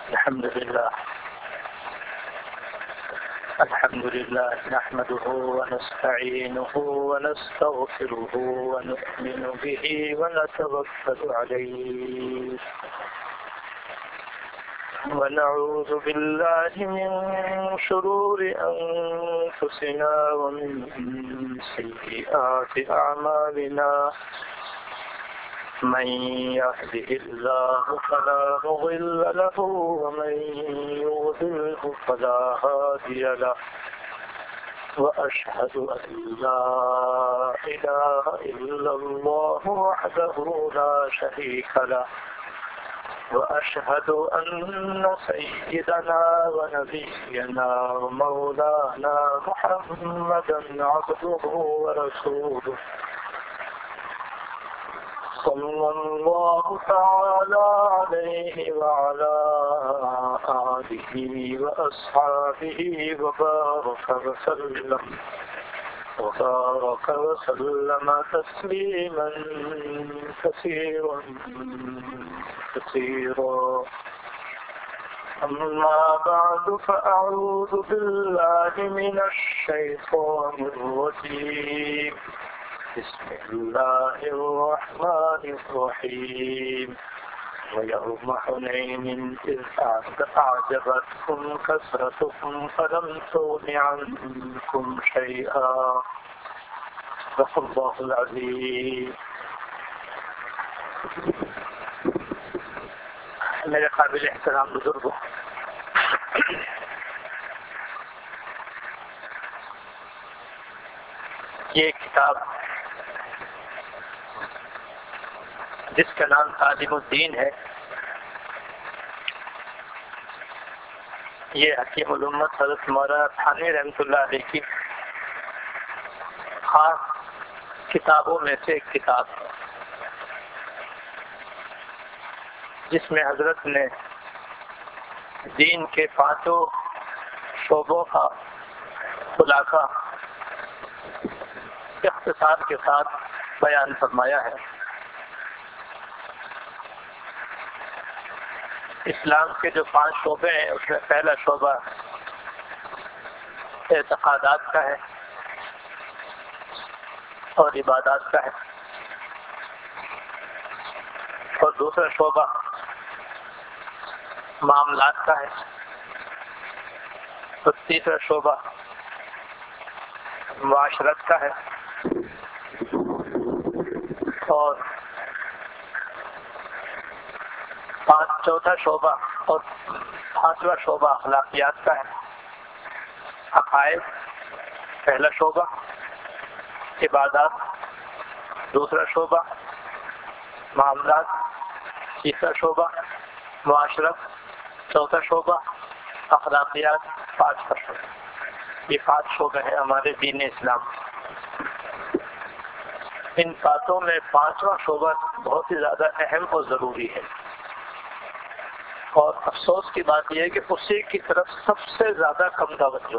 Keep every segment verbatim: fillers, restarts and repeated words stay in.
الحمد لله الحمد لله نحمده ونستعينه ونستغفره ونؤمن به ونتوكل عليه ونعوذ بالله من شرور أنفسنا ومن سيئات أعمالنا من يهده الله فلا مضل له ومن يضلله فلا هادي له وأشهد أن لا إله إلا الله وحده لا شريك له وأشهد أن سيدنا ونبينا ومولانا محمدا عبده ورسوله صلى الله تعالى عليه وعلى آله وأصحابه وبارك وسلم وبارك وسلم تسليما كثيرا كثيرا أما بعد فأعوذ بالله من الشيطان الرجيم بسم الله الرحمن الرحيم ويوم حنين إذ أعجبتكم كثرتكم فلم تغن عنكم شيئا صدق الله العظيم. میرے قابل احترام بزرگوں، یہ کتاب جس کا نام تعلیم الدین ہے، یہ حکیم الامت حضرت مولانا تھانوی رحمۃ اللہ علیہ کی خاص کتابوں میں سے ایک کتاب ہے، جس میں حضرت نے دین کے پانچوں شعبوں کا خلاصہ اختصار کے ساتھ بیان فرمایا ہے۔ اسلام کے جو پانچ شعبے ہیں، اس میں پہلا شعبہ اعتقادات کا ہے اور عبادات کا ہے، اور دوسرا شعبہ معاملات کا ہے، اور تیسرا شعبہ معاشرت کا ہے، اور پانچ چوتھا شعبہ اور پانچواں شعبہ اخلاقیات کا ہے۔ عقائد پہلا شعبہ، عبادات دوسرا شعبہ، معاملات تیسرا شعبہ، معاشرت چوتھا شعبہ، اخلاقیات پانچواں شعبہ۔ یہ پانچ شعبے ہیں ہمارے دین اسلام۔ ان باتوں میں پانچواں شعبہ بہت ہی زیادہ اہم اور ضروری ہے، اور افسوس کی بات یہ ہے کہ اسی کی طرف سب سے زیادہ کم توجہ،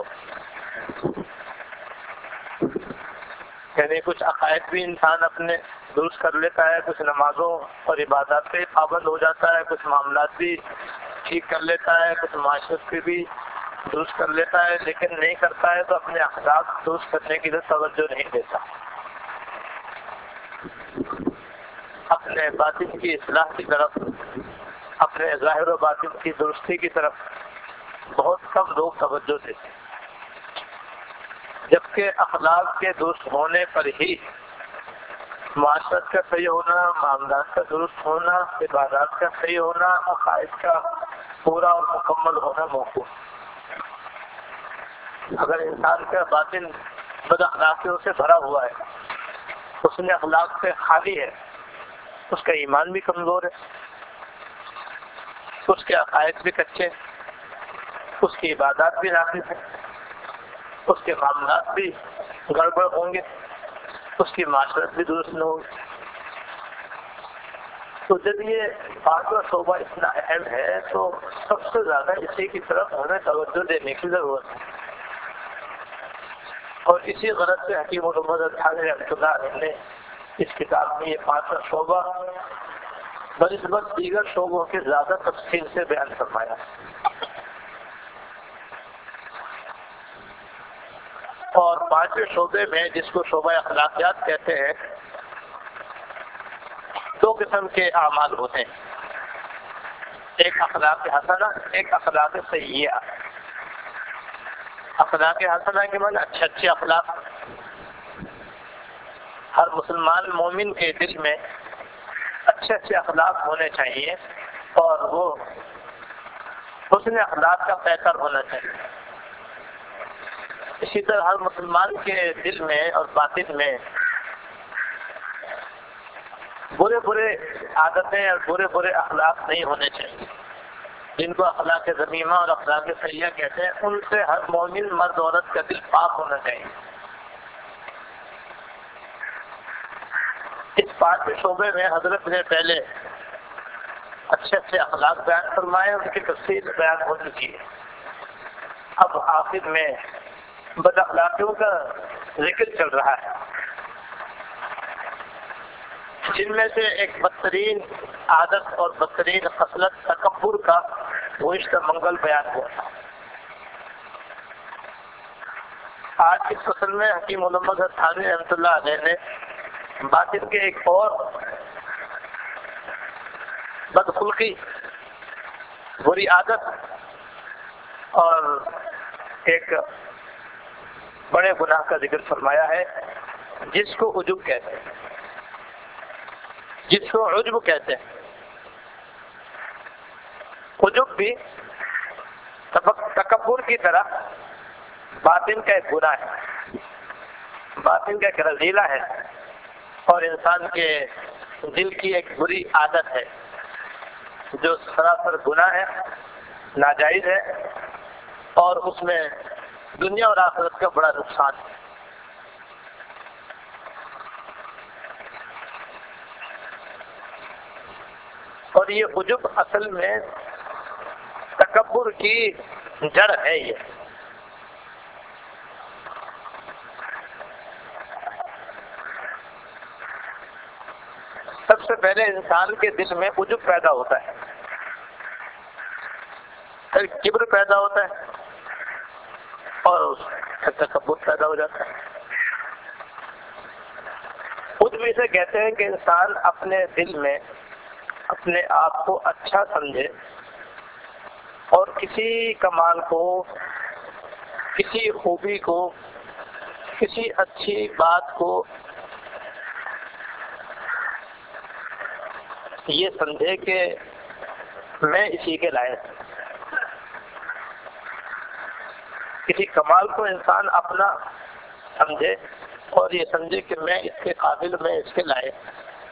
یعنی کچھ عقائد بھی انسان اپنے درست کر لیتا ہے، کچھ نمازوں اور عبادات پہ پابند ہو جاتا ہے، کچھ معاملات بھی ٹھیک کر لیتا ہے، کچھ معاشرت پہ بھی درست کر لیتا ہے، لیکن نہیں کرتا ہے تو اپنے اخلاق درست کرنے کی طرف توجہ نہیں دیتا، اپنے باطن کی اصلاح کی طرف، اپنے ظاہر و باطن کی درستی کی طرف بہت کم لوگ توجہ دیتے ہیں، جبکہ اخلاق کے درست ہونے پر ہی معاشرت کا صحیح ہونا، معاملات کا درست ہونا، عبادات کا صحیح ہونا، عقائد کا پورا اور مکمل ہونا موقوف۔ اگر انسان کا باطن بد اخلاقیوں سے بھرا ہوا ہے، اس میں اخلاق سے خالی ہے، اس کا ایمان بھی کمزور ہے، اس کے عقائد بھی کچے، اس کی عبادات بھی ناقص ہیں، اس کے معاملات بھی گڑبڑ ہوں گے، اس کی معاشرت بھی درست نہ ہوگی۔ تو جب یہ پانچواں شعبہ اتنا اہم ہے تو سب سے زیادہ اسی کی طرف ہمیں توجہ دینے کی ضرورت ہے، اور اسی غرض سے حکیم الامت تھانوی رحمۃ اللہ علیہ نے اس کتاب میں یہ پانچواں شعبہ بنسبت دیگر شعبوں کے زیادہ تفصیل سے بیان فرمایا. اور پانچویں شعبے میں جس کو شعبہ اخلاقیات کہتے ہیں، دو قسم کے اعمال ہوتے ہیں، ایک اخلاق حسنہ، ایک اخلاق سیئہ. اخلاق حسنہ کے معنی اچھے اچھے اخلاق. ہر مسلمان مومن کے دل میں اچھے اچھے اخلاق ہونے چاہیے اور وہ حسن اخلاق کا پیکر ہونا چاہیے. اسی طرح ہر مسلمان کے دل میں اور باطن میں برے برے عادتیں اور برے برے اخلاق نہیں ہونے چاہیے، جن کو اخلاق ذمیمہ اور اخلاق سیئہ کہتے ہیں. ان سے ہر مومن مرد عورت کا دل پاک ہونا چاہیے. اس پانچویں شعبے میں حضرت نے پہلے اچھے اچھے اخلاق بیان فرمائے، ان کی تفصیل بیان ہو چکی ہے. اب آخر میں بد اخلاقیوں کا ذکر چل رہا ہے، جن میں سے ایک بدترین عادت اور بدترین خصلت تکبر کا گزشتہ منگل بیان ہوا تھا. آج اس فصل میں حکیم علامہ تھانوی رحمۃ اللہ علیہ نے باطن کے ایک اور بدخلقی، بری عادت اور ایک بڑے گناہ کا ذکر فرمایا ہے، جس کو عجب کہتے ہیں، جس کو عجب کہتے ہیں. عجب بھی تکبر کی طرح باطن کا ایک گناہ ہے، باطن کا ایک رذیلہ ہے اور انسان کے دل کی ایک بری عادت ہے جو سراسر گناہ ہے، ناجائز ہے اور اس میں دنیا اور آخرت کا بڑا نقصان ہے. اور یہ عجب اصل میں تکبر کی جڑ ہے. یہ سب سے پہلے انسان کے دل میں عجب پیدا ہوتا ہے، پھر کبر پیدا ہوتا ہے اور تکبر پیدا ہو جاتا ہے. عجب اسے کہتے ہیں کہ انسان اپنے دل میں اپنے آپ کو اچھا سمجھے اور کسی کمال کو، کسی خوبی کو، کسی اچھی بات کو یہ سمجھے کہ میں اسی کے لائق ہوں. کسی کمال کو انسان اپنا سمجھے اور یہ سمجھے کہ میں اس کے قابل، میں اس کے لائق.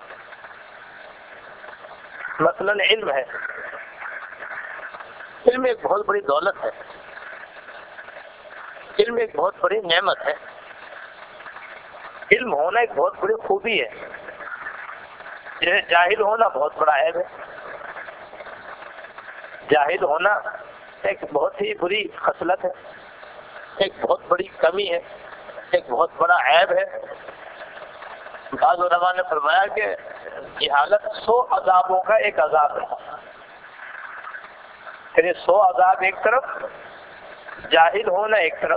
مثلاً علم ہے، علم ایک بہت بڑی دولت ہے، علم ایک بہت بڑی نعمت ہے. علم ہونا ایک بہت بڑی خوبی ہے، جیسے جاہل ہونا بہت بڑا عیب ہے. جاہل ہونا ایک بہت ہی بری خصلت ہے، ایک بہت بڑی کمی ہے، ایک بہت بڑا عیب ہے. بعض علماء نے فرمایا کہ جہالت سو عذابوں کا ایک عذاب ہے. یعنی سو عذاب ایک طرف، جاہل ہونا ایک طرف.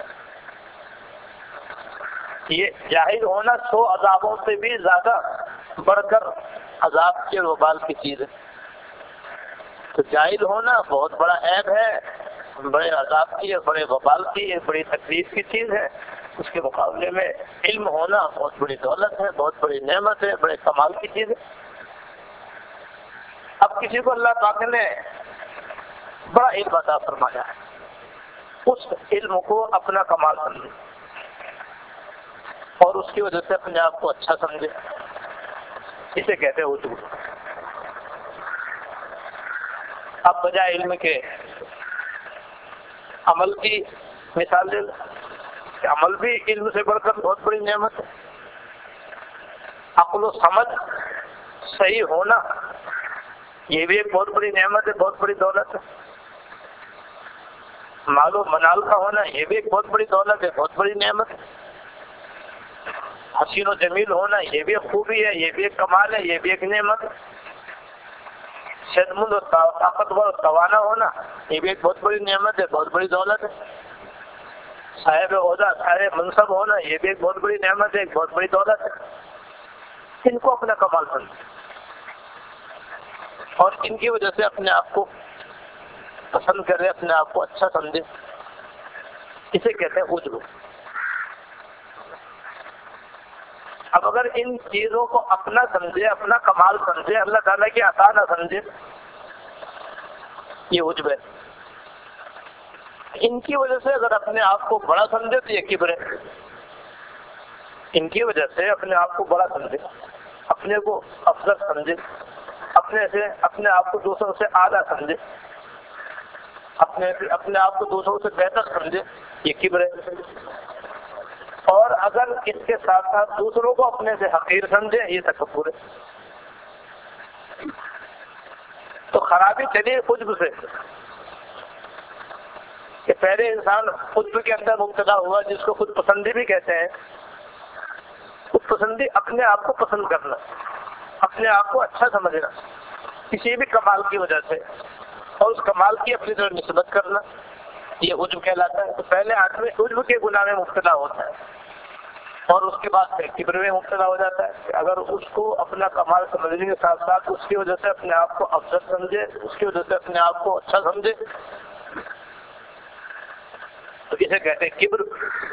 یہ جاہل ہونا سو عذابوں سے بھی زیادہ بڑھ کر عذاب کے وبال کی چیز ہے. تو جاہل ہونا بہت بڑا عیب ہے، بڑے عذاب کی اور بڑے وبال کی، بڑی تکلیف کی چیز ہے. اس کے مقابلے میں علم ہونا بہت بڑی دولت ہے، بہت بڑی نعمت ہے، بڑے کمال کی چیز ہے. اب کسی کو اللہ پاک نے بڑا علم عطا فرمایا ہے، اس علم کو اپنا کمال سمجھے اور اس کی وجہ سے اپنے آپ کو اچھا سمجھے، اسے کہتے ہیں عجب. اب بجائے علم کے عمل کی مثال دے دیں کہ عمل بھی علم سے بڑھ کر بہت بڑی نعمت ہے. عقل و سمجھ صحیح ہونا یہ بھی ایک بہت بڑی نعمت ہے، بہت بڑی دولت ہے. مال و منال کا ہونا یہ بھی ایک بہت بڑی دولت ہے، بہت بڑی نعمت ہے. حسین و جمیل ہونا یہ بھی ایک خوبی ہے، یہ بھی ایک کمال ہے، یہ بھی ایک نعمت ہے. صحت مند اور طاقتور اور توانا ہونا یہ بھی ایک بہت بڑی نعمت ہے، بہت بڑی دولت ہے۔ صاحب عہدہ صاحب منصب ہونا یہ بھی ایک بہت بڑی نعمت ہے، ایک بہت بڑی دولت ہے۔ ان کو اپنا کمال سمجھے اور ان کی وجہ سے اپنے آپ کو پسند کرے، اپنے آپ کو اچھا سمجھے، اسے کہتے ہیں عجب۔ اب اگر ان چیزوں کو اپنا سمجھے، اپنا کمال سمجھے، اللہ تعالیٰ کی عطا نہ سمجھے، یہ عجب ہے۔ ان کی وجہ سے اگر اپنے آپ کو بڑا سمجھے تو یہ کبر ہے۔ ان کی وجہ سے اپنے آپ کو بڑا سمجھے، اپنے کو افضل سمجھے، اپنے سے اپنے آپ کو دوسروں سے اعلیٰ سمجھے، اپنے اپنے آپ کو دوسروں سے بہتر سمجھے، یہ کبر ہے۔ اور اگر اس کے ساتھ ساتھ دوسروں کو اپنے سے حقیر سمجھے، یہ تکبر ہے۔ تو خرابی چلی عجب سے کہ پہلے انسان عجب کے اندر مبتلا ہوا، جس کو خود پسندی بھی کہتے ہیں۔ خود پسندی اپنے آپ کو پسند کرنا، اپنے آپ کو اچھا سمجھنا کسی بھی کمال کی وجہ سے، اور اس کمال کی اپنی طرف نسبت کرنا، یہ عجب کہلاتا ہے۔ تو پہلے آدمی عجب کے گناہ میں مبتلا ہوتا ہے اور اس کے بعد پھر کبر میں مبتلا ہو جاتا ہے کہ اگر اس کو اپنا کمال سمجھنے کے ساتھ ساتھ اس کی وجہ سے اپنے آپ کو افضل سمجھے، اس کی وجہ سے اپنے آپ کو اچھا سمجھے، تو اسے کہتے ہیں کبر۔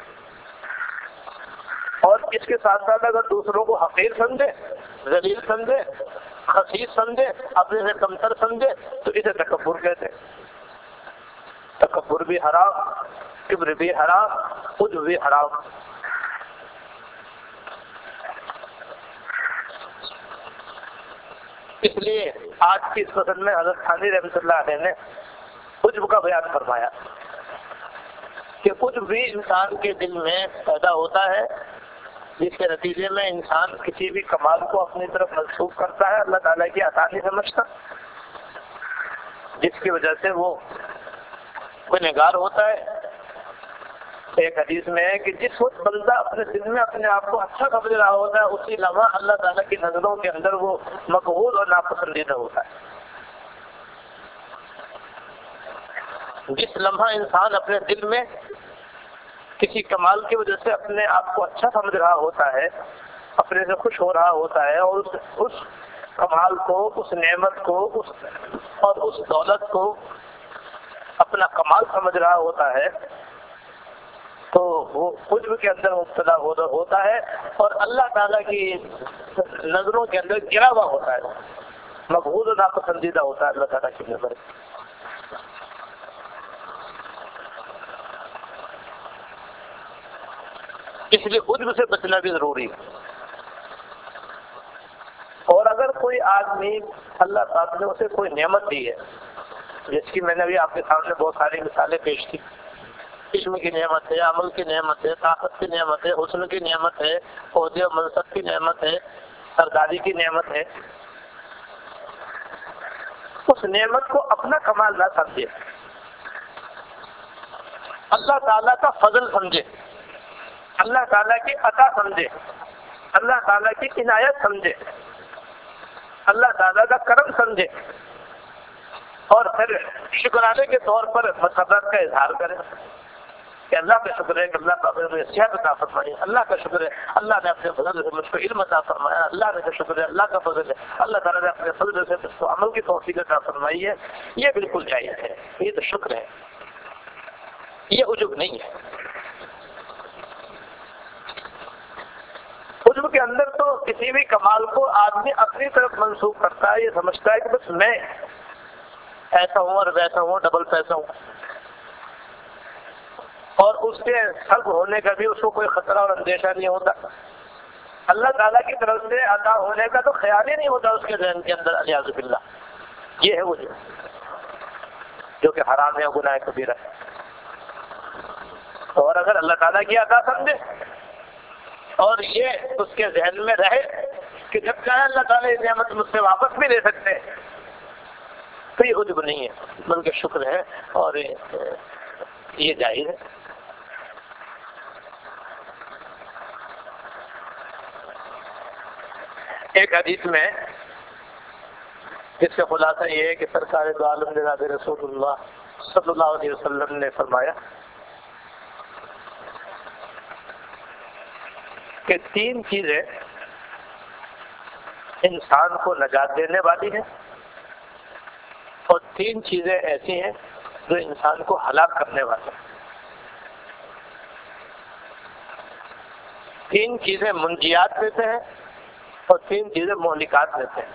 اور اس کے ساتھ ساتھ اگر دوسروں کو حقیر سمجھے، ذلیل سمجھے، خسیس سمجھے، اپنے سے کمتر سمجھے، تو اسے تکبر کہتے ہیں۔ تکبر بھی حرام، کبر بھی حرام، عجب بھی حرام۔ اس لیے آج کی اس فصل میں حضرت تھانوی رحمۃ اللہ علیہ نے عجب کا بیان فرمایا کہ عجب بھی انسان کے دل میں پیدا ہوتا ہے، جس کے نتیجے میں انسان کسی بھی کمال کو اپنی طرف منسوخ کرتا ہے، اللہ تعالیٰ کی عطا نہیں سمجھتا، جس کی وجہ سے وہ گنہگار ہوتا ہے۔ ایک حدیث میں ہے کہ جس وقت بندہ اپنے دل میں اپنے آپ کو اچھا سمجھ رہا ہوتا ہے، اسی لمحہ اللہ تعالیٰ کی نظروں کے اندر وہ مقبول اور ناپسندیدہ ہوتا ہے۔ جس لمحہ انسان اپنے دل میں کسی کمال کی وجہ سے اپنے آپ کو اچھا سمجھ رہا ہوتا ہے، اپنے سے خوش ہو رہا ہوتا ہے، اور اس, اس کمال کو، اس نعمت کو، اس اور اس دولت کو اپنا کمال سمجھ رہا ہوتا ہے، تو وہ عجب کے اندر مبتلا ہوتا ہے اور اللہ تعالیٰ کی نظروں کے اندر گرا ہوا ہوتا ہے، مقبول و ناپسندیدہ ہوتا ہے اللہ تعالیٰ کی نظر۔ اس لیے عجب سے بچنا بھی ضروری ہے۔ اور اگر کوئی آدمی اللہ تعالیٰ نے اسے کوئی نعمت دی ہے، جس کی میں نے ابھی آپ کے سامنے بہت ساری مثالیں پیش کی، علم کی نعمت ہے، عمل کی نعمت ہے، طاقت کی نعمت ہے، حسن کی نعمت ہے، عہدے و منصب کی نعمت ہے، سرداری کی نعمت ہے، اس نعمت کو اپنا کمال نہ سمجھے، اللہ تعالیٰ کا فضل سمجھے، اللہ تعالیٰ کی عطا سمجھے، اللہ تعالیٰ کی عنایت سمجھے، اللہ تعالیٰ کا کرم سمجھے، اور پھر شکرانے کے طور پر مسرت کا اظہار کرے کہ اللہ کا شکر ہے کہ اللہ کا مجھے صحت عطا فرمائی، اللہ کا شکر ہے اللہ نے اپنے فضل سے مجھ کو علم عطا فرمایا، اللہ کا شکر ہے اللہ کا فضل ہے اللہ تعالیٰ نے اپنے فضل سے مجھ کو عمل کی توفیق عطا فرمائی ہے۔ یہ بالکل جائز ہے، یہ تو شکر ہے، یہ عجب نہیں ہے۔ عجب کے اندر تو کسی بھی کمال کو آدمی اپنی طرف منسوخ کرتا ہے، یہ سمجھتا ہے کہ بس میں ایسا ہوں اور ویسا ہوں، ڈبل پیسہ ہوں، اور اس کے سلب ہونے کا بھی اس کو کوئی خطرہ اور اندیشہ نہیں ہوتا، اللہ تعالیٰ کی طرف سے عطا ہونے کا تو خیال ہی نہیں ہوتا اس کے ذہن کے اندر، الیاذ باللہ۔ یہ ہے وہ جو کہ حرام ہے، گناہ کبیرہ ہے۔ اور اگر اللہ تعالیٰ کی عطا سمجھے اور یہ اس کے ذہن میں رہے کہ جب چاہے اللہ تعالیٰ یہ نعمت مجھ سے واپس بھی لے سکتے، تو یہ عجب نہیں ہے بلکہ شکر ہے اور یہ جائز ہے۔ ایک حدیث میں جس کا خلاصہ یہ ہے کہ سرکار دو عالم جناب رسول اللہ صلی اللہ علیہ وسلم نے فرمایا کہ تین چیزیں انسان کو نجات دینے والی ہیں اور تین چیزیں ایسی ہیں جو انسان کو ہلاک کرنے والی ہیں۔ تین چیزیں منجیات دیتے ہیں اور تین چیزیں مہلکات دیتے ہیں۔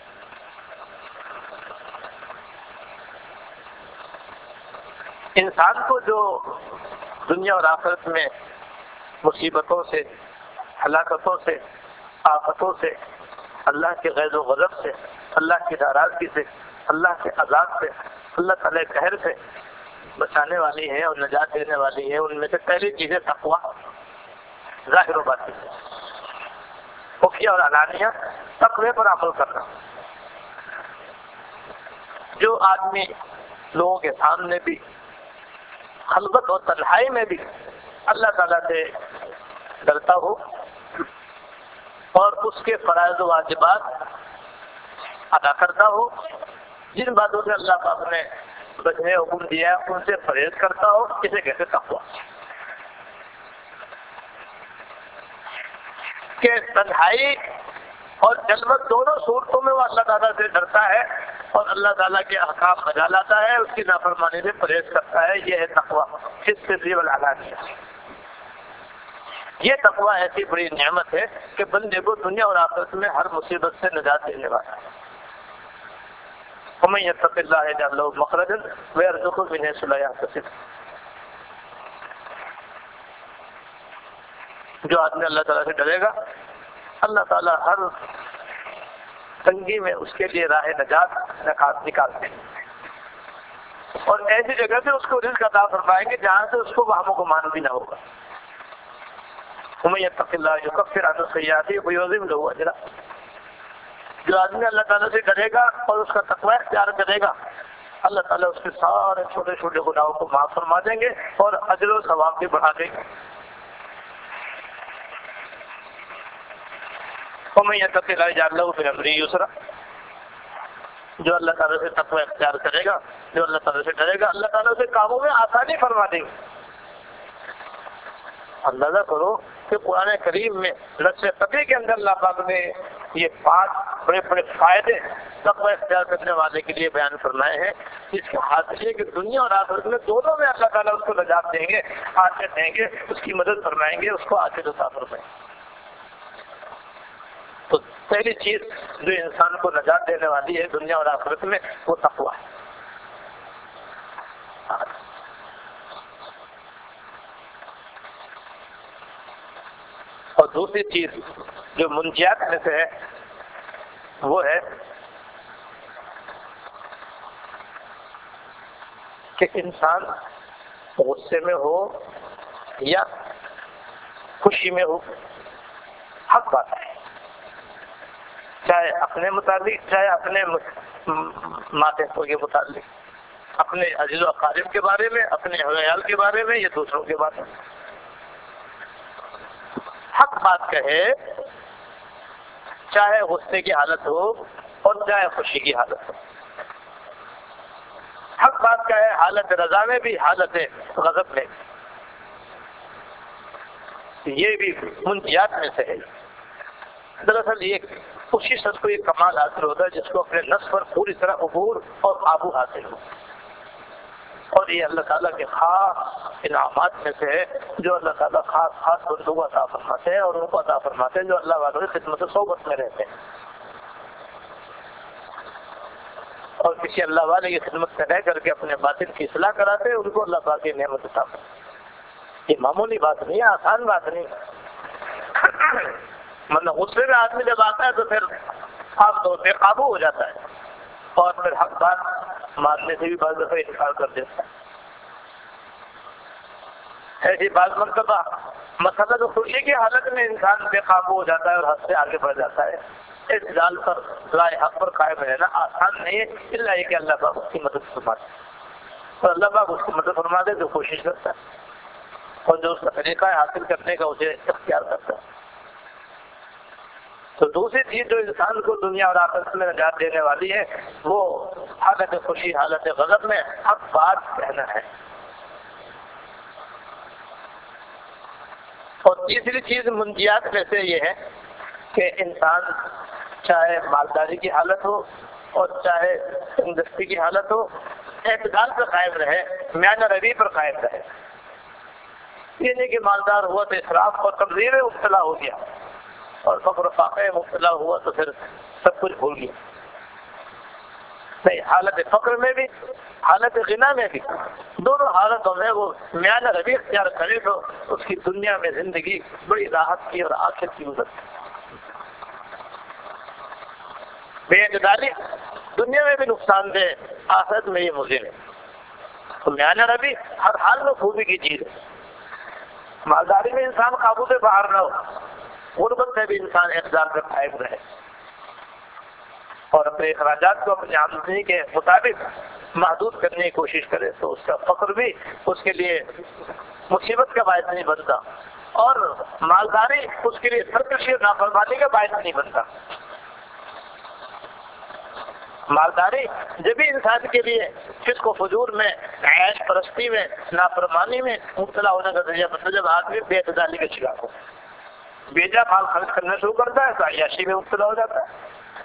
انسان کو جو دنیا اور آخرت میں مصیبتوں سے، ہلاکتوں سے، آفتوں سے، اللہ کے غیظ و غضب سے، اللہ کی ناراضگی سے، اللہ کے عذاب سے، اللہ تعالی قہر سے بچانے والی ہیں اور نجات دینے والی ہیں، ان میں سے پہلی چیز ہے تقویٰ، ظاہر و باطن، خفیہ اور علانیہ، تقوی پر عمل کرنا۔ جو آدمی لوگوں کے سامنے بھی، خلوت اور تنہائی میں بھی اللہ تعالیٰ سے ڈرتا ہو اور اس کے فرائض و واجبات ادا کرتا ہو، جن باتوں سے اللہ پاک نے بچنے حکم دیا ہے ان سے پرہیز کرتا ہو، اسے کہتے تقویٰ۔ کہ تنہائی اور جلوت دونوں صورتوں میں وہ اللہ تعالیٰ سے ڈرتا ہے اور اللہ تعالیٰ کے احکام بجا لاتا ہے، اس کی نافرمانی سے پرہیز کرتا ہے، یہ ہے تقویٰ، اس سے بھی والعلانیہ۔ یہ تقویٰ ایسی بڑی نعمت ہے کہ بندے کو دنیا اور آخرت میں ہر مصیبت سے نجات دینے والا ہے۔ وَمَن يَتَّقِ اللَّهَ يَجْعَل لَّهُ مَخْرَجًا وَيَرْزُقْهُ مِنْ حَيْثُ لَا يَحْتَسِبُ۔ جو آدمی اللہ تعالیٰ سے ڈرے گا، اللہ تعالیٰ ہر تنگی میں اس کے لیے راہ نجات نکالتے ہیں اور ایسی جگہ سے اس کو رزق عطا فرمائیں گے جہاں سے اس کو وہم و گمان بھی نہ ہوگا۔ وَمَن يَتَّقِ اللَّهَ يُكَفِّرْ عَنْهُ سَيِّئَاتِهِ وَيُعْظِمْ لَهُ أَجْرًا۔ جو آدمی اللہ تعالیٰ سے ڈرے گا اور اس کا تقوی اختیار کرے گا، اللہ تعالیٰ اس کے سارے چھوٹے چھوٹے گناہوں کو معاف فرما دیں گے اور اجر و ثواب بھی بڑھا دیں گے۔ وَمَن يَتَّقِ اللَّهَ يَجْعَل لَّهُ مِنْ أَمْرِهِ يُسْرًا۔ جو اللہ تعالیٰ سے تقوی اختیار کرے گا، جو اللہ تعالیٰ سے ڈرے گا، اللہ تعالیٰ سے کاموں میں آسانی فرما دیں گے۔ اندازہ کرو کہ قرآن کریم میں نص قطعی کے اندر اللہ پاک نے یہ پانچ بڑے بڑے فائدے تقوی اختیار کرنے والے کے لیے بیان فرمائے ہیں، جس کے حاصل یہ کہ دنیا اور آخرت میں دونوں میں اللہ تعالیٰ اس کو نجات دیں گے، آتے دیں گے، اس کی مدد فرمائیں گے، اس کو آتے عطا فرمائیں گے۔ تو پہلی چیز جو انسان کو نجات دینے والی ہے دنیا اور آخرت میں وہ تقویٰ ہے۔ اور دوسری چیز جو منجیات میں سے ہے وہ ہے کہ انسان غصے میں ہو یا خوشی میں ہو، حق بات ہے، چاہے اپنے متعلق چاہے اپنے ماتحتوں کے متعلق، اپنے عزیز و اقارب کے بارے میں، اپنے عیال کے بارے میں یا دوسروں کے بارے میں، حق بات کہے، چاہے غصے کی حالت ہو اور چاہے خوشی کی حالت ہو۔ حق بات کہے حالت رضا میں بھی، حالت غضب میں بھی، یہ بھی منجیات میں سے ہے۔ دراصل یہ اسی شخص کو یہ کمال حاصل ہوتا ہے جس کو اپنے نفس پر پوری طرح عبور اور قابو حاصل ہو، اور یہ اللہ تعالیٰ کے خاص انعامات میں سے ہے جو اللہ تعالیٰ خاص خاص بندوں کو عطا فرماتے ہیں اور ان کو عطا فرماتے ہیں جو اللہ والوں کی خدمت و صحبت میں رہتے ہیں، اور کسی اللہ والے کی خدمت میں رہ کر کے اپنے باطن کی اصلاح کراتے ہیں، ان کو اللہ پاک کی نعمت عطا فرماتے ہیں۔ یہ معمولی بات نہیں ہے، آسان بات نہیں، مطلب غصے میں آدمی جب آتا ہے تو پھر آپ تو بے قابو ہو جاتا ہے اور پھر حق بات ماننے سے بھی بعض دفعہ انکار کر دیتا ہے۔ ایسی بعض مرتبہ مسئلہ تو خوشی کی حالت میں انسان بے قابو ہو جاتا ہے اور حد سے آگے بڑھ جاتا ہے۔ اس جال پر رائے حق پر قائم رہنا آسان نہیں ہے، الا یہ کہ اللہ پاک اس کی مدد فرماتے ہیں، اور اللہ پاک اس کی مدد فرما دے جو کوشش کرتا ہے اور جو اس کا طریقہ ہے حاصل کرنے کا اسے اختیار کرتا ہے۔ تو دوسری چیز جو انسان کو دنیا اور آخرت میں نجات دینے والی ہے وہ حالت خوشی حالت غضب میں حق بات کہنا ہے. اور تیسری چیز منجیات میں سے یہ ہے کہ انسان چاہے مالداری کی حالت ہو اور چاہے تندرستی کی حالت ہو اعتدال پر قائم رہے، میانہ روی پر قائم رہے. یہ نہیں کہ مالدار ہوا تو اسراف اور تبذیر میں مبتلا ہو گیا اور فقر و فاقے میں مبتلا ہوا تو پھر سب کچھ بھول گیا. نہیں، حالت فقر میں بھی حالت غنا میں بھی دونوں حالتوں میں وہ میانہ روی اختیار کرے تو اس کی دنیا میں زندگی بڑی راحت کی اور آخرت کی گزرتی. بے اعتدالی دنیا میں بھی نقصان دہ، آخرت میں یہ مضر ہے. تو میانہ روی ہر حال میں خوبی کی چیز ہے. مالداری میں انسان قابو سے باہر نہ ہو، غربت میں بھی انسان اعتدال پر قائم رہے اور اپنے اخراجات کو اپنی آمدنی کے مطابق محدود کرنے کی کوشش کرے تو اس کا فقر بھی اس کے لیے مصیبت کا باعث نہیں بنتا اور مالداری اس کے لیے سرکشی اور نافرمانی کا باعث نہیں بنتا. مالداری جب بھی انسان کے لیے فسق و فجور میں، عیش پرستی میں، نافرمانی میں مبتلا ہونے کا ذریعہ بنتا جب آدمی بے اعتدالی کا شکار ہو، بیجا مال خرچ کرنا شروع کرتا ہے تو عیاشی میں مبتلا ہو جاتا ہے.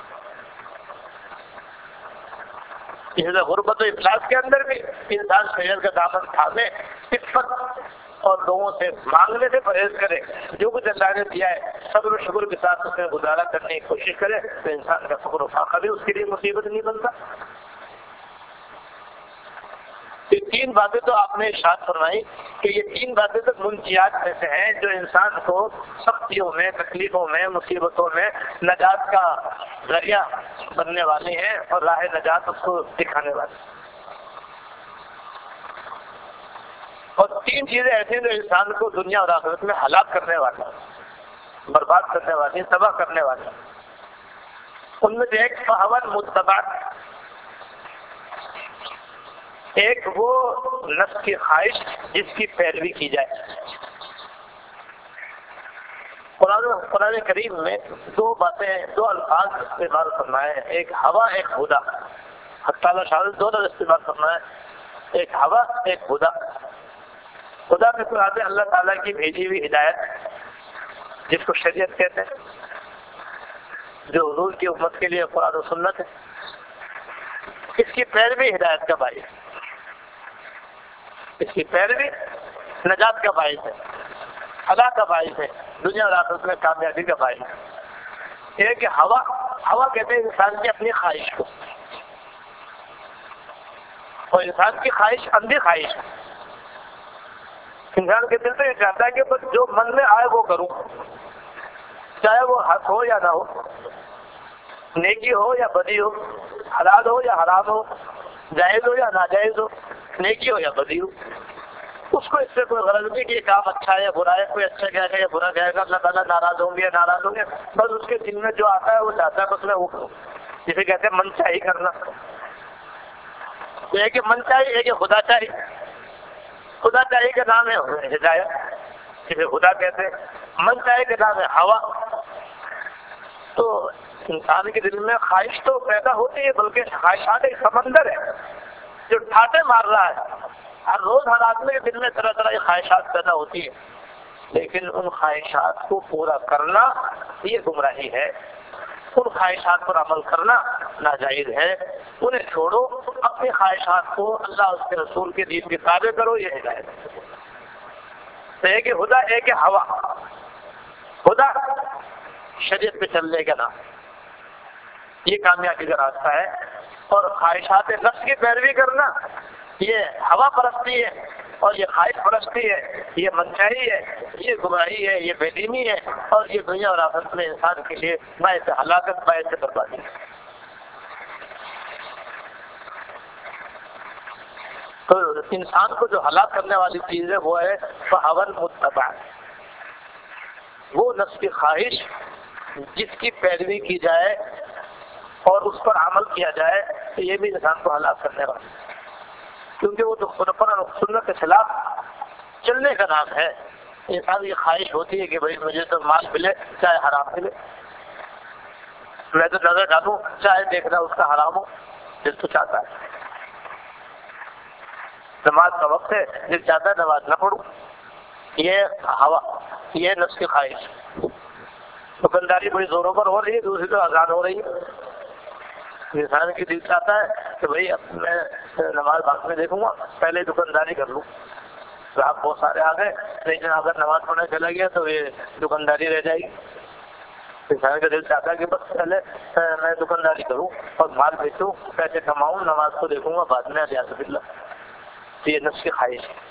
اس لیے غربت و افلاس کے اندر بھی انسان شریعت کا دامن تھامے، عفت اور لوگوں سے مانگنے سے پرہیز کرے، جو کچھ اللہ نے دیا ہے صبر و شکر کے ساتھ اس میں گزارا کرنے کی کوشش کرے تو انسان کا فقر و فاقہ بھی اس کے لیے مصیبت نہیں بنتا. یہ تین باتیں تو آپ نے ارشاد فرمائی کہ یہ تین باتیں تو منجیات میں سے ہیں جو انسان کو سختیوں میں، تکلیفوں میں، مصیبتوں میں نجات کا ذریعہ بننے والی ہیں اور راہ نجات اس کو دکھانے والی. اور تین چیزیں ایسی ہیں جو انسان کو دنیا اور آخرت میں ہلاک کرنے والا، برباد کرنے والی، تباہ کرنے والی. ان میں سے ایک فہون متبع، ایک وہ نفس کی خواہش جس کی پیروی کی جائے. قرآن قرآن کریم میں دو باتیں، دو الفاظ استعمال فرمائے ہیں، ایک ہوا ایک خدا. تعالیٰ شاہ دو لفظ استعمال فرمائے، ایک ہوا ایک خدا. خدا کے مراد اللہ تعالیٰ کی بھیجی ہوئی ہدایت جس کو شریعت کہتے ہیں، جو حضور کی امت کے لیے قرآن و سنت ہے. اس کی پیروی ہدایت کا باعث ہے، اس کی پیروی نجات کا باعث ہے، فلاح کا باعث ہے، دنیا اور آخرت میں کامیابی کا باعث ہے. ایک ہوا ہوا کہتے ہیں انسان کی اپنی خواہش کو، اور انسان کی خواہش اندھی خواہش ہے. انسان کے دل سے یہ چاہتا ہے کہ بس جو من میں آئے وہ کروں، چاہے وہ حق ہو یا نہ ہو، نیکی ہو یا بدی ہو، حلال ہو یا حرام ہو، جائز ہو یا ناجائز ہو، نیکی ہو یا بدی ہو. اس کو اس سے کوئی غرض نہیں کہ یہ کام اچھا ہے یا برا ہے، کوئی اچھا کہے گا یا برا کہے گا، اللہ تعالیٰ ناراض ہوں گے یا ناراض ہوں گے. بس اس کے دل میں جو آتا ہے وہ چاہتا ہے بس میں وہ کروں، جسے کہتے ہیں من چاہی کرنا. ایک کہ من چاہیے، ایک خدا چاہیے. خدا چاہیے کا نام ہے ہدایت جسے خدا کہتے ہیں، من چاہیے کا نام ہے ہوا. تو انسان کے دل میں خواہش تو پیدا ہوتی ہے، بلکہ خواہشات ایک سمندر ہے جو ٹھاٹے مار رہا ہے. ہر روز ہر آدمی کے دل میں طرح طرح کی خواہشات پیدا ہوتی ہے، لیکن ان خواہشات کو پورا کرنا یہ گمراہی ہے. ان خواہشات پر عمل کرنا ناجائز ہے. انہیں چھوڑو، اپنی خواہشات کو اللہ اس کے رسول کے دین کے تابع کرو، یہ ہدایت ہے. تو ایک خدا، ایک ہوا. خدا شریعت پہ چلنے کا نام، یہ کامیابی کا راستہ ہے. اور خواہشات نفس کی پیروی کرنا یہ ہوا پرستی ہے اور یہ خواہش پرستی ہے، یہ منچاہی ہے، یہ گمراہی ہے، یہ بے دینی ہے اور یہ دنیا اور آخرت میں انسان کے لیے باعث ہلاکت، باعث بربادی ہے. تو انسان کو جو ہلاک کرنے والی چیز ہے وہ ہے فہون متبع، وہ نفس کی خواہش جس کی پیروی کی جائے اور اس پر عمل کیا جائے تو یہ بھی انسان کو ہلاک کرنے والا ہے. کیونکہ وہ تو قرآن و سنت کے خلاف چلنے کا نام ہے. انسان کی خواہش ہوتی ہے کہ بھائی مجھے تو مال ملے چاہے حرام ملے، میں تو نظر ڈالوں چاہے دیکھنا اس کا حرام ہو، دل تو چاہتا ہے۔ نماز کا وقت ہے، دل چاہتا ہے نماز نہ پڑھوں، یہ ہوا، یہ نفس کی خواہش۔ دکانداری بڑی زوروں پر ہو رہی ہے، دوسری تو اذان ہو رہی ہے، انسان کی دل چاہتا ہے کہ بھائی اب میں نماز بعد میں دیکھوں گا، پہلے دکانداری کر لوں۔ آپ بہت سارے آ گئے، لیکن اگر نماز پڑھنے چلا گیا تو یہ دکانداری رہ جائے گی۔ انسان کا دل چاہتا ہے کہ بس پہلے میں دکانداری کروں اور مال بیچوں، پیسے کماؤں، نماز کو دیکھوں گا بعد میں، الیاذ باللہ۔ یہ نفس کی خواہش ہے۔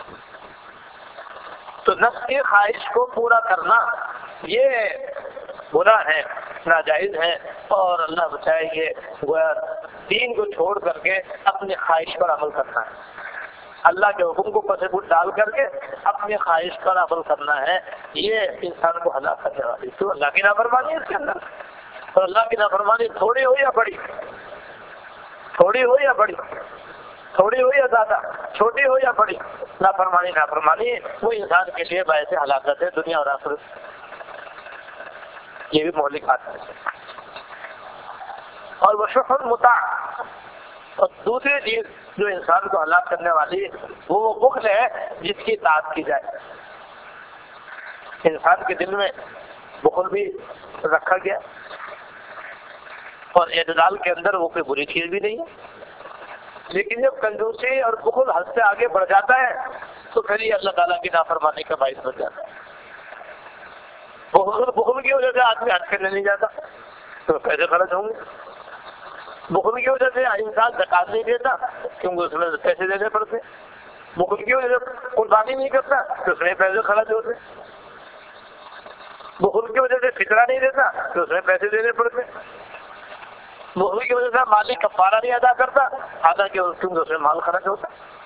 تو نفس کی خواہش کو پورا کرنا یہ برا ہے، ناجائز ہے، اور اللہ بچائے یہ گویا دین کو چھوڑ کر کے اپنی خواہش پر عمل کرنا ہے۔ اللہ کے حکم کو پس پش ڈال کر کے اپنی خواہش پر عمل کرنا ہے، یہ انسان کو ہلاک کرنے والی۔ تو اللہ کی نافرمانی ہے اس کے اندر، اور اللہ کی نافرمانی تھوڑی ہو یا بڑی، تھوڑی ہو یا بڑی، تھوڑی ہو یا زیادہ، چھوٹی ہو یا بڑی، نافرمانی نافرمانی وہ انسان کے لیے باعث ہلاکت ہے دنیا اور آخرت۔ یہ بھی مہلکات ہے۔ اور وہ شح المطاع، اور دوسری چیز جو انسان کو ہلاک کرنے والی وہ وہ بخل ہے جس کی اطاعت کی جائے۔ انسان کے دل میں بخل بھی رکھا گیا، اور اعتدال کے اندر وہ کوئی بری چیز بھی نہیں ہے، لیکن جب کنجوسی اور بخل حد سے آگے بڑھ جاتا ہے تو پھر یہ اللہ تعالیٰ کی نافرمانی کا باعث بن جاتا ہے۔ بخل بخل کی وجہ سے آدمی حج کرنے نہیں جاتا تو پیسے خرچ ہوں گے، بخل کی وجہ سے انسان زکات نہیں دیتا کیونکہ اس میں پیسے دینے پڑتے، بخل کی وجہ سے قربانی نہیں کرتا تو اس میں پیسے خرچ ہوتے، بخل کی وجہ سے فطرہ نہیں دیتا تو اس میں پیسے دینے پڑتے، بخل کی وجہ سے مالی کفارہ نہیں ادا کرتا حالانکہ اس میں مال خرچ ہوتا۔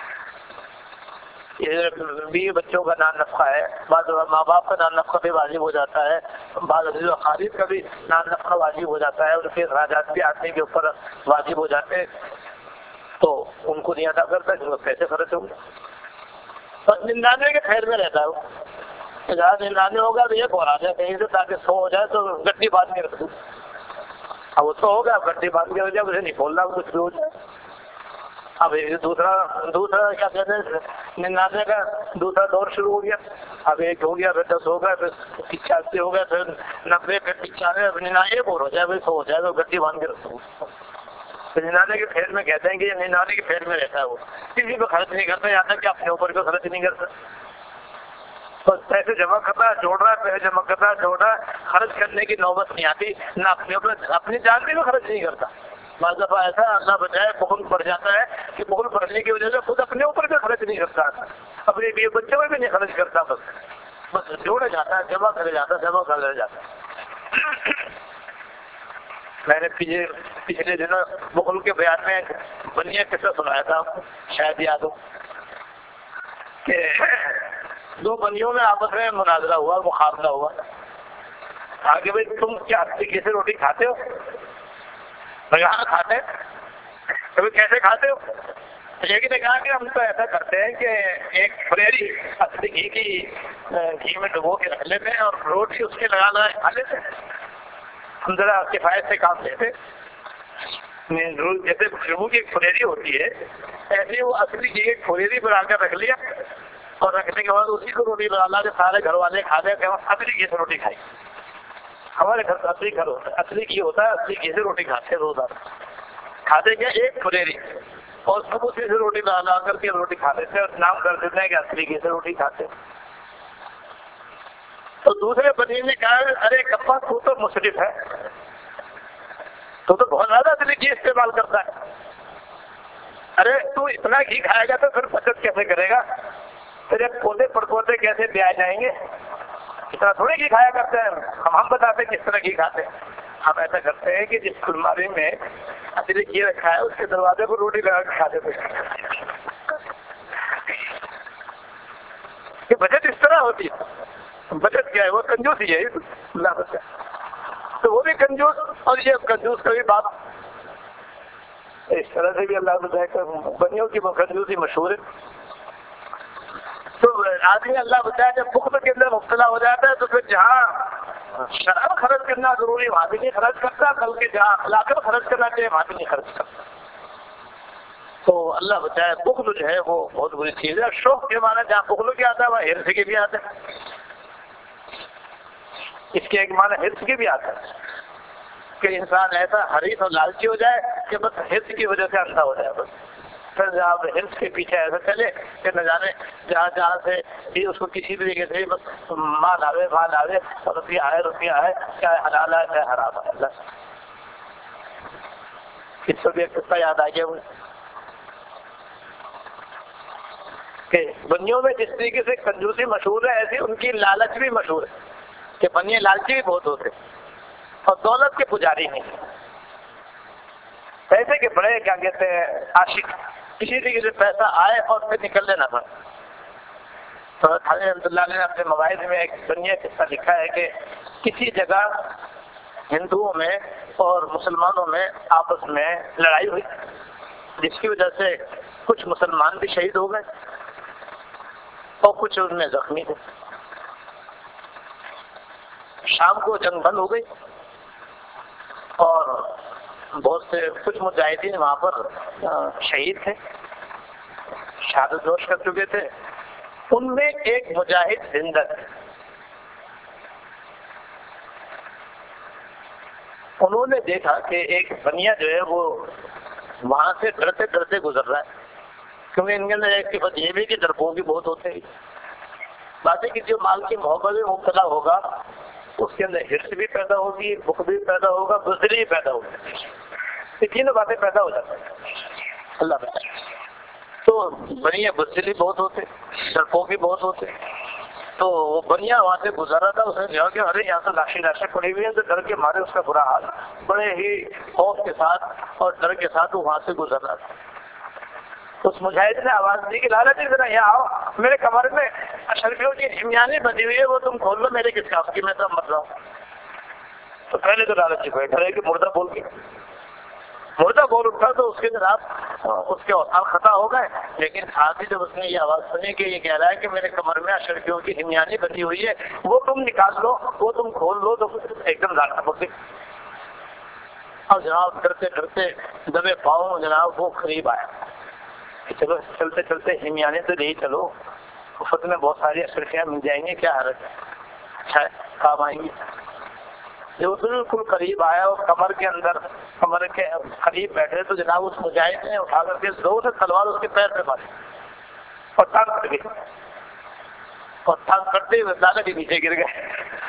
یہ بیوی بچوں کا نان نفقہ ہے، بعض ماں باپ کا نان نفقہ بھی واجب ہو جاتا ہے، بعض عزیز و خالد کا بھی نان نفقہ واجب ہو جاتا ہے، ان کے اخراجات بھی آدمی کے اوپر واجب ہو جاتے ہیں تو ان کو نہیں ادا کرتا کیونکہ پیسے خرچ ہوں گے۔ بس ننانوے کے خیر میں رہتا ہے وہ، جہاں ننانوے ہوگا تو یہ بولا جائے کہیں سے تاکہ سو ہو جائے تو گڈی باندھ کے رکھ دوں، اب وہ تو ہوگا گڈی باندھ کے ہو جائے، اسے نہیں بولنا کچھ بھی ہو جائے۔ اب دوسرا دوسرا کیا کہتے ہیں ننانوے کا دوسرا دور شروع ہو گیا، اب ایک ہو گیا، پھر دس ہو گیا، پھر پچاسی ہو گیا، پھر نبے، پھر پچانوے، ننانوے بور ہو جائے، پھر سو ہو جائے تو گڈی باندھ کے رکھو۔ ننانوے کے پھیر میں کہتے ہیں کہ یہ ننانوے کے پھیر میں رہتا ہے، وہ کسی پہ خرچ نہیں کرتا، یہاں تک کہ اپنے اوپر کو خرچ نہیں کرتا، بس پیسے جمع کرتا ہے جوڑ رہا ہے، پیسے جمع کرتا ہے جوڑ رہا ہے، خرچ کرنے کی نوبت نہیں آتی، نہ اپنے اوپر اپنی جان پہ بھی خرچ نہیں کرتا۔ بعض دفعہ ایسا اللہ بچائے بخل پڑ جاتا ہے کہ بخل پڑنے کی وجہ سے خود اپنے اوپر بھی خرچ نہیں کرتا، اپنے بیوی بچوں میں بھی نہیں خرچ کرتا، بس بس جوڑے جاتا ہے، جمع کرے جاتا ہے، جمع کرے جاتا ہے۔ میں نے پچھلے پچھلے دنوں بخل کے بیان میں بنیا قصہ سنایا تھا، شاید یاد ہو کہ دو بنیوں میں آپس میں مناظرہ ہوا، مقابلہ ہوا، آگے بھائی تم کیا کیسے روٹی کھاتے ہو؟ یہاں کھاتے کبھی کیسے کھاتے ہو؟ ایک نے کہا کہ ہم تو ایسا کرتے ہیں کہ ایک فریری اصلی گھی کی گھی میں ڈبو کے رکھ لیتے ہیں اور روٹی اس کے لگا لگا کھا لیتے ہیں، ہم ذرا کفایت سے کام لیتے، جیسے خوشبو کی ایک فریری ہوتی ہے ایسے وہ اصلی گھی ایک فریری بنا کر رکھ لیا اور رکھنے کے بعد اسی کو روٹی بنا کے سارے گھر والے کھا دیں کہ ہم اصلی گھی سے روٹی کھائی۔ ہمارے گھر کا اصلی گھر ہوتا ہے، اصلی گھی ہوتا ہے، اصلی گھی سے روٹی کھاتے ہیں روزانہ، کھاتے کیا ایک فریری اور سب اسی سے روٹی لا کر کے روٹی کھا لیتے ہیں اور نام کر دیتے ہیں کہ اصلی گھی سے روٹی کھاتے ہیں۔ تو دوسرے بنی نے کہا ارے کپا تو تو مصرف ہے، تو تو بہت زیادہ اصلی گھی استعمال کرتا ہے، ارے تو اتنا گھی کھائے گا تو پھر بچت کیسے کرے گا، تیرے پودے پڑپودے کیسے بیاہ جائیں گے، اتنا تھوڑی گھی کھایا کرتے ہیں ہم ہم بتاتے ہیں کس طرح گھی کھاتے ہیں۔ ہم ایسا کرتے ہیں کہ جس الماری میں اصلی گھی رکھا ہے اس کے دروازے کو روٹی لگا کے کھاتے تھے۔ یہ بچت اس طرح ہوتی ہے، بچت کیا ہے وہ کنجوسی ہے اللہ بچا، تو وہ بھی کنجوس اور یہ کنجوس کا بھی باپ، اس طرح سے بھی اللہ بچائے کر بنیوں کی کنجوسی مشہور ہے۔ تو آدمی اللہ بچائے جب بخل کے اندر مبتلا ہو جاتا ہے تو پھر جہاں شراب خرچ کرنا ضروری وہاں بھی نہیں خرچ کرتا، بلکہ جہاں اخلاقاً خرچ کرنا چاہیے وہاں بھی نہیں خرچ کرتا. تو اللہ بچائے، بخل جو ہے وہ بہت بری چیز ہے. شوق کے معنی جہاں بخل کے آتا ہے وہاں ہرس کے بھی آتا ہے. اس کے ایک معنی ہرس کے بھی آتا ہے کہ انسان ایسا حریص اور لالچی ہو جائے کہ بس ہرس کی وجہ سے اندھا ہو جائے. بس پھر جہاں ہرس کے پیچھے ایسا چلے کہ نہ جانے جہاں جہاں سے بھی اس کو کسی بھی طریقے سے بس مال آوے مال آوے اور روپیہ آئے روپیہ آئے، چاہے حلال ہے چاہے حرام ہے. اللہ اس سے بھی ایک قصہ یاد آ گیا مجھے کہ بنیوں میں جس طریقے سے کنجوسی مشہور ہے ایسی ان کی لالچ بھی مشہور ہے کہ بنیے لالچی بھی بہت ہوتے اور دولت کے پجاری نہیں، پیسے کے بڑے کیا کہتے ہیں عاشق، کسی طریقے سے پیسہ آئے اور پھر نکل لینا پڑا. تو حضرت رحمۃ اللہ نے اپنے مواعظ میں ایک بنیا قصہ لکھا ہے کہ کسی جگہ ہندوؤں میں اور مسلمانوں میں آپس میں لڑائی ہوئی، جس کی وجہ سے کچھ مسلمان بھی شہید ہو گئے اور کچھ ان میں زخمی تھے. شام کو جنگ بند ہو گئی اور بہت سے کچھ مجاہدین وہاں پر شہید تھے، شہادت نوش کر چکے تھے. ان میں ایک مجاہد زندہ تھے. انہوں نے دیکھا کہ ایک بنیا جو ہے وہ وہاں سے ڈرتے ڈرتے گزر رہا ہے، کیونکہ ان کے اندر ایک صفت یہ بھی کہ ڈرپوک بھی بہت ہوتے ہیں. باتیں کہ جو مال کی محبت میں مبتلا ہوگا اس کے اندر ہرس بھی پیدا ہوگی، بخل بھی پیدا ہوگا، بزدلی بھی پیدا ہوگی. یہ تینوں باتیں پیدا ہو جاتی ہیں. اللہ بتائے تو بنیا بزدلی بہت ہوتے، ڈرپوک بھی بہت ہوتے. تو وہ بنیا وہاں سے گزارا تھا، اس نے کہا کہ ارے یہاں تو لاشیں لاشیں پڑی ہوئی ہیں، تو ڈر کے مارے اس کا برا حال، بڑے ہی خوف کے ساتھ اور ڈر کے ساتھ وہ وہاں سے گزر رہا تھا. اس مجاہد نے آواز دی کہ لالا جی ذرا یہاں آؤ، میرے کمر میں اشرفیوں کی ہمیانی بندی ہوئی ہے، وہ تم کھول لو، میرے کس کام کی، میں تو مر رہا ہوں. تو پہلے تو لالا جی بیٹھ رہے کہ مردہ بول کے مردہ بول اٹھا تو اس کے جناب اس کے اوتار خطا ہو گئے. لیکن ساتھ ہی جب اس نے یہ آواز سنی کہ یہ کہہ رہا ہے کہ میرے کمر میں اشرفیوں کی ہمیانی بندی ہوئی ہے، وہ تم نکال لو، وہ تم کھول لو، تو ایک دم لانا پڑتی. اور جناب ڈرتے ڈرتے دبے پاؤں جناب وہ قریب آیا کہ چلو چلتے چلتے ہمیانے تو نہیں چلو، مفت میں بہت ساری اشرفیاں مل جائیں گی، کیا حرج ہے، اچھا کام آئیں گی. جو بالکل قریب آیا اور کمر کے اندر کمر کے قریب بیٹھے تو جناب اس مجاہد نے اٹھا کر کے زور سے تلوار اس کے پیر پہ ماری اور ٹانگ کٹ گئی، اور ٹانگ کٹتے ہوئے دادا کے نیچے گر گئے.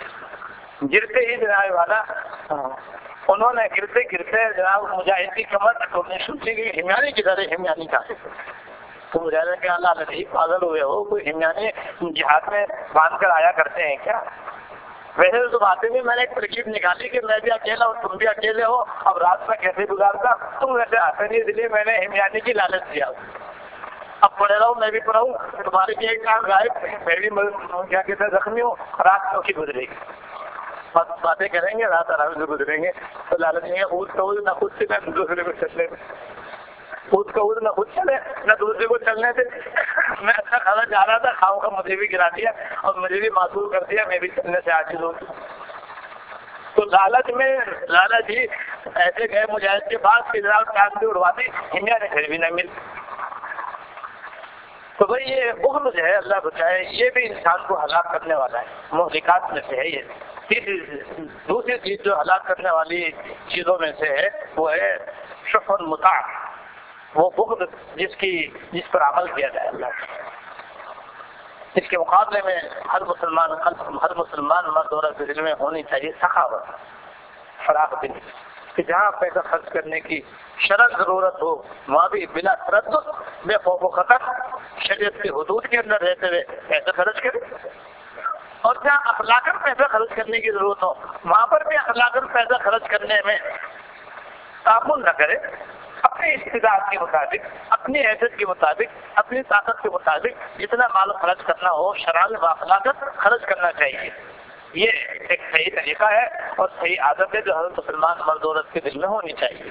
گرتے ہی جناب والا انہوں نے گرتے گرتے جناب مجاہد کی کمر ٹوٹنے شروع کی گئی. ہمیانی کی طرح ہمیانی کا تو مجاہد کہ اللہ نہیں پاگل ہوئے ہو، کوئی ہمیانی جہاد میں باندھ کر آیا کرتے ہیں کیا؟ ویسے تو باتیں بھی میں نے ایک ترکیب نکالی کہ میں بھی اکیلا ہوں تم بھی اکیلے ہو، اب رات میں کیسے گزارتا، تم ویسے آتے نہیں، اس لیے میں نے ہمیانی کی لالچ دیا. اب پڑے رہا ہوں میں بھی پڑھا ہوں، تمہاری بھی ایک کام غائب، میں بھی کیا کہتے ہیں زخمی ہوں، رات کو کی گزرے گی، بس باتیں کریں گے، رات آرام سے گزریں گے. تو لالچ نہیں ہے، خود کا خود نہ خود سے نہ دوسرے کو چلنے میں، خود کا خود نہ خود چلے نہ دوسرے کو چلنے سے. میں اچھا کھانا جا رہا تھا، کھاؤں کا مجھے بھی گرا دیا اور مجھے بھی معذور کر دیا، میں بھی چلنے سے عاجز ہوں. تو لالچ میں لالچ ہی ایسے گئے مجاہد کے بعد کہ جناب چاند بھی اڑوا دی، ہمیا نے پھر بھی نہ مل. تو بھائی یہ بخل جو ہے اللہ بچائے، یہ بھی انسان کو ہلاک کرنے والا ہے، مہلکات میں سے ہے. یہ دوسری چیز جو ہلاک کرنے والی چیزوں میں سے ہے وہ ہے شح المطاع، وہ بخل جس کی جس پر عمل کیا جائے اللہ. اس کے مقابلے میں ہر مسلمان ہر مسلمان مرد عورت کے دل میں ہونی چاہیے سخاوت، فراخ دلی، کہ جہاں پیسہ خرچ کرنے کی شرط ضرورت ہو وہاں بھی بلا تردد بے خوف و خطر شریعت کی حدود کے اندر رہتے ہوئے پیسہ خرچ کرے، اور جہاں اخلاقاً پیسہ خرچ کرنے کی ضرورت ہو وہاں پر بھی اخلاقاً پیسہ خرچ کرنے میں تعاون نہ کرے، اپنی استطاعت کے مطابق، اپنی حیثیت کے مطابق، اپنی طاقت کے مطابق جتنا مال خرچ کرنا ہو شرعاً و اخلاقاً خرچ کرنا چاہیے. یہ ایک صحیح طریقہ ہے اور صحیح عادت ہے جو ہر مسلمان مرد عورت کے دل میں ہونی چاہیے.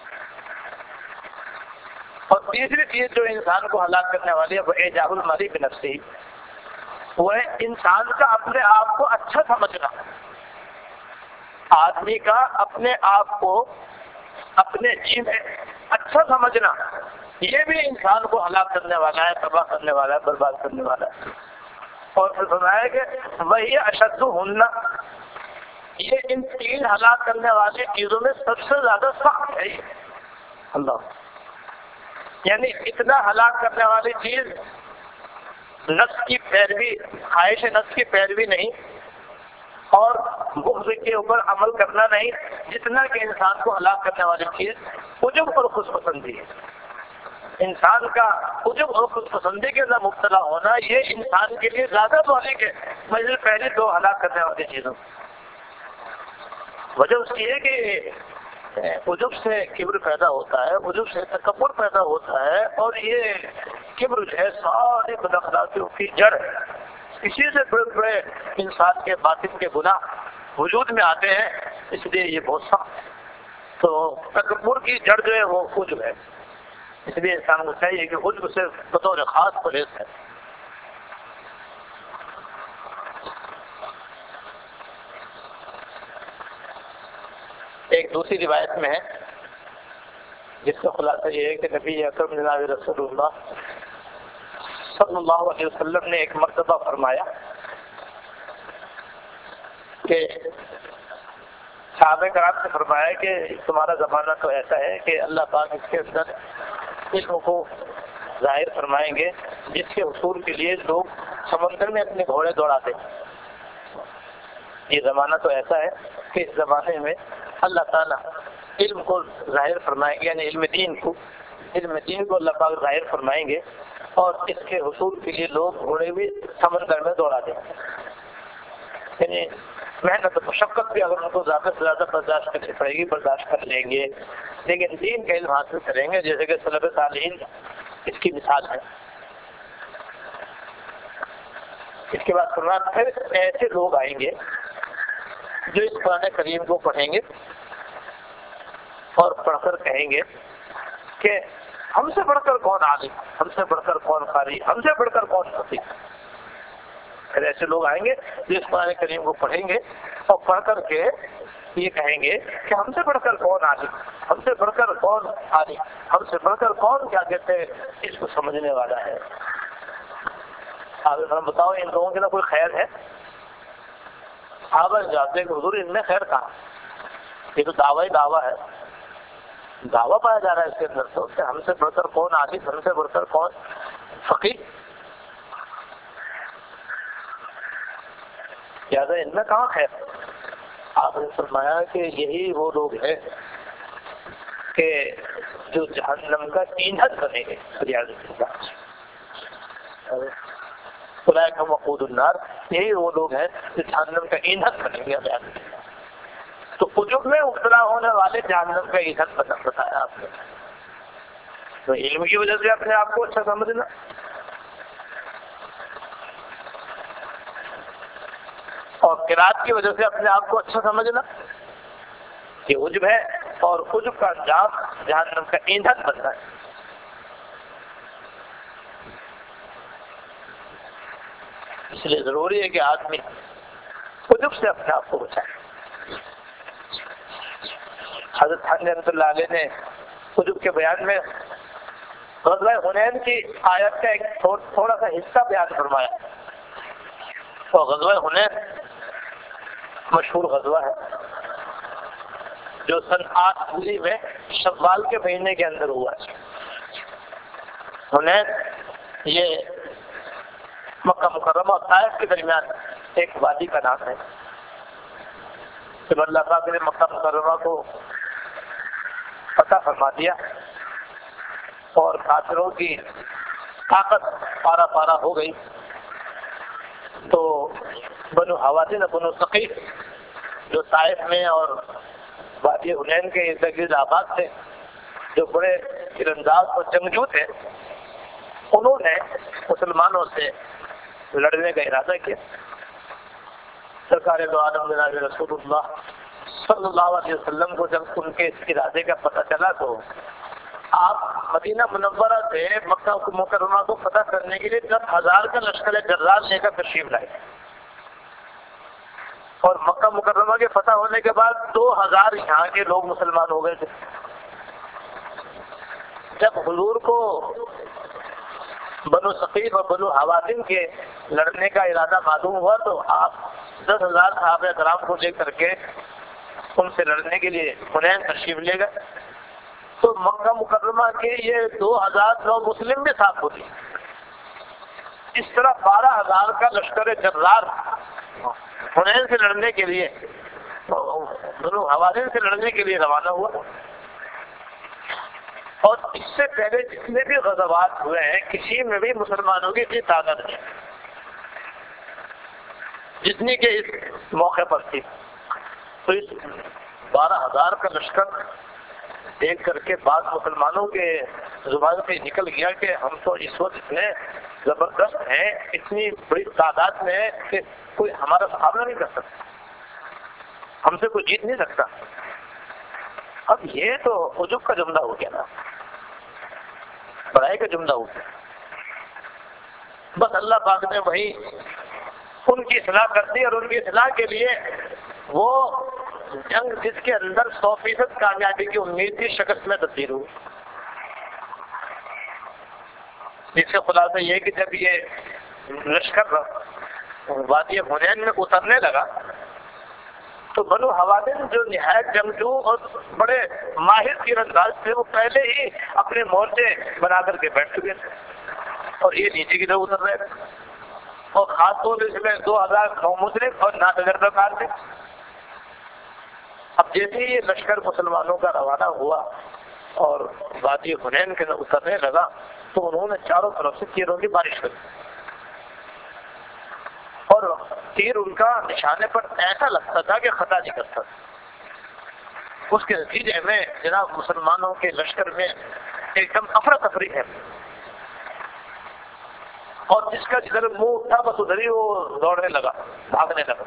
اور تیسری چیز جو انسان کو ہلاک کرنے والی ہے وہ اعجاب المرء بنفسہ، وہ ہے انسان کا اپنے آپ کو اچھا سمجھنا. آدمی کا اپنے آپ کو اپنے جی میں اچھا سمجھنا یہ بھی انسان کو ہلاک کرنے والا ہے، تباہ کرنے والا ہے، برباد کرنے والا ہے۔ اور پھر فرمایا کہ وہی اشد ہن، یہ ان تین ہلاک کرنے والی چیزوں میں سب سے زیادہ سخت ہے یہ اللہ، یعنی اتنا ہلاک کرنے والی چیز نفس کی پیروی، خواہش نفس کی پیروی نہیں اور بغض کے اوپر عمل کرنا نہیں، جتنا کہ انسان کو ہلاک کرنے والی چیز عجب اور خوش پسندی ہے۔ انسان کا عجب اور خوش پسندی کے اندر مبتلا ہونا یہ انسان کے لیے زیادہ مہلک ہے مجھے پہلے دو ہلاک کرنے والی چیزوں۔ وجہ اس کی ہے کہ عجب سے کبر پیدا ہوتا ہے، عجب سے تکبر پیدا ہوتا ہے، اور یہ کبر جو ہے ساری بد اخلاقیوں کی جڑ ہے۔ کسی سے بڑے بڑے انسان کے باطن کے گناہ وجود میں آتے ہیں، اس لیے یہ بہت سخت ہے۔ تو تکبر کی جڑ جو ہے وہ عجب ہے، اس لیے انسان کو چاہیے کہ عجب سے بطور خاص پرہیز ہے۔ ایک دوسری روایت میں ہے جس کا خلاصہ یہ ہے کہ نبی اکرم جناب رسول اللہ صلی اللہ علیہ وسلم نے ایک مرتبہ فرمایا کہ صحابہ کرام سے فرمایا کہ تمہارا زمانہ تو ایسا ہے کہ اللہ پاک اس کے اندر علم کو ظاہر فرمائیں گے جس کے حصول کے لیے لوگ سمندر میں اپنے گھوڑے دوڑاتے ہیں۔ یہ زمانہ تو ایسا ہے کہ اس زمانے میں اللہ تعالیٰ علم کو ظاہر فرمائیں گے، یعنی علم دین کو علم دین کو اللہ پاک ظاہر فرمائیں گے، اور اس کے حصول کے لیے لوگ گھوڑے بھی سمندر میں دوڑا دیں گے۔ یعنی محنت و مشقت بھی اگر ان کو زیادہ سے زیادہ برداشت کرنی پڑے گی برداشت کر لیں گے، لیکن دین کا علم حاصل کریں گے، جیسے کہ سلف صالحین اس کی مثال ہے۔ اس کے بعد فرمایا پھر ایسے لوگ آئیں گے جو اس قرآن کریم کو پڑھیں گے اور پڑھ کر کہیں گے کہ ہم سے بڑھ کر کون عالم، ہم سے بڑھ کر کون قاری، ہم سے بڑھ کر کون فقیہ۔ پھر ایسے لوگ آئیں گے جو اس قرآن کریم کو پڑھیں گے اور پڑھ کر کے یہ کہیں گے کہ ہم سے بڑھ کر کون عالم، ہم سے بڑھ کر کون عالم، ہم سے بڑھ کر کون کیا کہتے ہیں اس کو سمجھنے والا ہے۔ آپ بتاؤ ان لوگوں کے نا کوئی خیر ہے؟ صحابہ جاتے کہ حضور ان میں خیر کہاں؟ یہ تو دعوی دعویٰ ہے، دعویٰ پایا جا رہا ہے اس کے اندر، تو کہ ہم سے بڑھ کر کون عالم، ہم سے بڑھ کر کون فقیہ، زیادہ ان میں کہاں خیر؟ آپ نے فرمایا کہ یہی وہ لوگ ہیں کہ جو جہنم کا ایندھن بنے گے، اولئک هم وقود النار، یہی وہ لوگ ہیں جو جہنم کا ایندھن بنیں گے۔ تو عجب میں مبتلا ہونے والے جہنم کا ایندھن بتایا آپ نے۔ تو علم کی وجہ سے اپنے آپ کو اچھا سمجھنا، اور قرات کی وجہ سے اپنے آپ کو اچھا سمجھنا یہ عجب ہے، اور عجب کا انجام جہنم کا ایندھن بنتا ہے۔ اس لیے ضروری ہے کہ آدمی عجب سے اپنے آپ کو بچائے۔ حضرت حسن رحمۃ اللہ علیہ نے عجب کے بیان میں غزوہ حنین کی آیت کا ایک تھوڑا سا حصہ بیان فرمایا۔ اور غزوہ حنین مشہور غزوہ ہے جو سن آٹھ ہجری میں شوال کے مہینے کے اندر ہوا ہے۔ حنین یہ مکہ مکرمہ اور طائف کے درمیان ایک وادی کا نام ہے۔ جب اللہ پاک نے مکہ مکرمہ کو فتح فرما دیا اور کافروں کی طاقت پارا پارا ہو گئی، تو بنو حوازن بنو ثقیف جو طائف میں اور وادی حنین کے ارد گرد آباد تھے، جو بڑے تیرانداز اور جنگجو تھے، انہوں نے مسلمانوں سے لڑنے کا ارادہ کیا۔ سرکار دو عالم جناب رسول اللہ صلی اللہ علیہ وسلم کو جب ان کے اس ارادے کا پتہ چلا تو آپ مدینہ منورہ سے مکہ مکرمہ کو فتح کرنے کے لیے دس ہزار کا لشکر جرار لے کر تشریف لائے، اور مکہ مکرمہ کے فتح ہونے کے بعد دو ہزار یہاں کے لوگ مسلمان ہو گئے تھے. جب حضور کو بنو ثقیف اور بنو حوازن کے لڑنے کا ارادہ معلوم ہوا تو آپ دس ہزار صحابہ کرام کو لے کر کے ان سے لڑنے کے لیے حنین تشریف لے گئے. تو مکہ مکرمہ کے یہ دو ہزار لوگ مسلم بھی ساتھ ہوتے. اس طرح بارہ ہزار کا لشکر جرار حنین سے لڑنے کے لیے بنو حوازن سے لڑنے کے لیے روانہ ہوا. اور اس سے پہلے جتنے بھی غزوات ہوئے ہیں کسی میں بھی مسلمانوں کی اتنی تعداد نہیں جتنی کہ اس موقع پر تھی. تو اس بارہ ہزار کا لشکر دیکھ کر کے بعض مسلمانوں کے زبان پہ نکل گیا کہ ہم تو اس وقت اتنے زبردست ہیں، اتنی بڑی تعداد میں ہے کہ کوئی ہمارا سامنا نہیں کر سکتا، ہم سے کوئی جیت نہیں سکتا. اب یہ تو عجب کا جملہ ہو گیا نا، بڑائی کا جملہ ہو گیا. بس اللہ پاک نے وہی ان کی اصلاح کر دی، اور ان کی اصلاح کے لیے وہ جنگ جس کے اندر سو فیصد کامیابی کی امید تھی شکست میں تبدیل ہوئی. جس سے خلاصہ یہ کہ جب یہ لشکر وادی حنین میں اترنے لگا تو بنو حوازن جو نہایت جنگجو اور بڑے ماہر تیر انداز تھے وہ پہلے ہی اپنے مورچے بنا کر کے بیٹھ چکے تھے اور یہ نیچے کی طرف اتر رہے تھے. اور خاص طور اس میں دو ہزار نو مسلم اور ناتجربہ کار تھے. اب جیسے ہی یہ لشکر مسلمانوں کا روانہ ہوا اور وادی حنین کے اترنے لگا تو انہوں نے چاروں طرف سے تیروں کی بارش کر دی اور تیر ان کا نشانے پر ایسا لگتا تھا کہ خطا نہیں کرتا. اس کے نتیجے میں جناب مسلمانوں کے لشکر میں ایک دم افراتفری ہے اور جس کا جدھر منہ اٹھا بس ادھر ہی وہ دوڑنے لگا، بھاگنے لگا.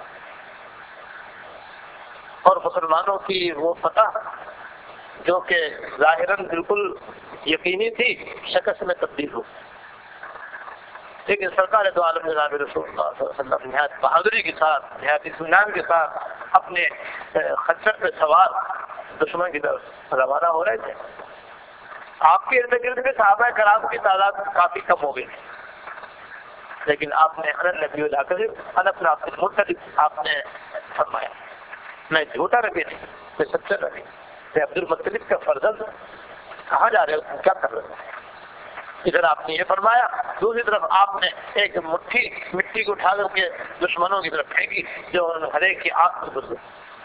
اور مسلمانوں کی وہ فتح جو کہ ظاہراً بالکل یقینی تھی شکست میں تبدیل ہو. لیکن سرکار دو عالم جناب رسول اللہ صلی اللہ علیہ وسلم نہایت بہادری کے ساتھ نہایت اطمینان کے ساتھ اپنے خچر پہ سوار دشمن کی طرف روانہ ہو رہے تھے. آپ کے ارد گرد میں صحابہ کرام کی تعداد کافی کم ہو گئی لیکن آپ نے ان نبی الکذب ان ابن عبد المطلب آپ نے فرمایا میں جھوٹا نبی نہیں، میں سچا نبی، میں عبد المطلب کا فرزند. کہاں جا رہے ہو، کیا کر رہے ہو؟ ادھر آپ نے یہ فرمایا، دوسری طرف آپ نے ایک مٹھی مٹی کو اٹھا کر کے دشمنوں کی طرف پھینکی جو ہر ایک کی آنکھ میں گزری.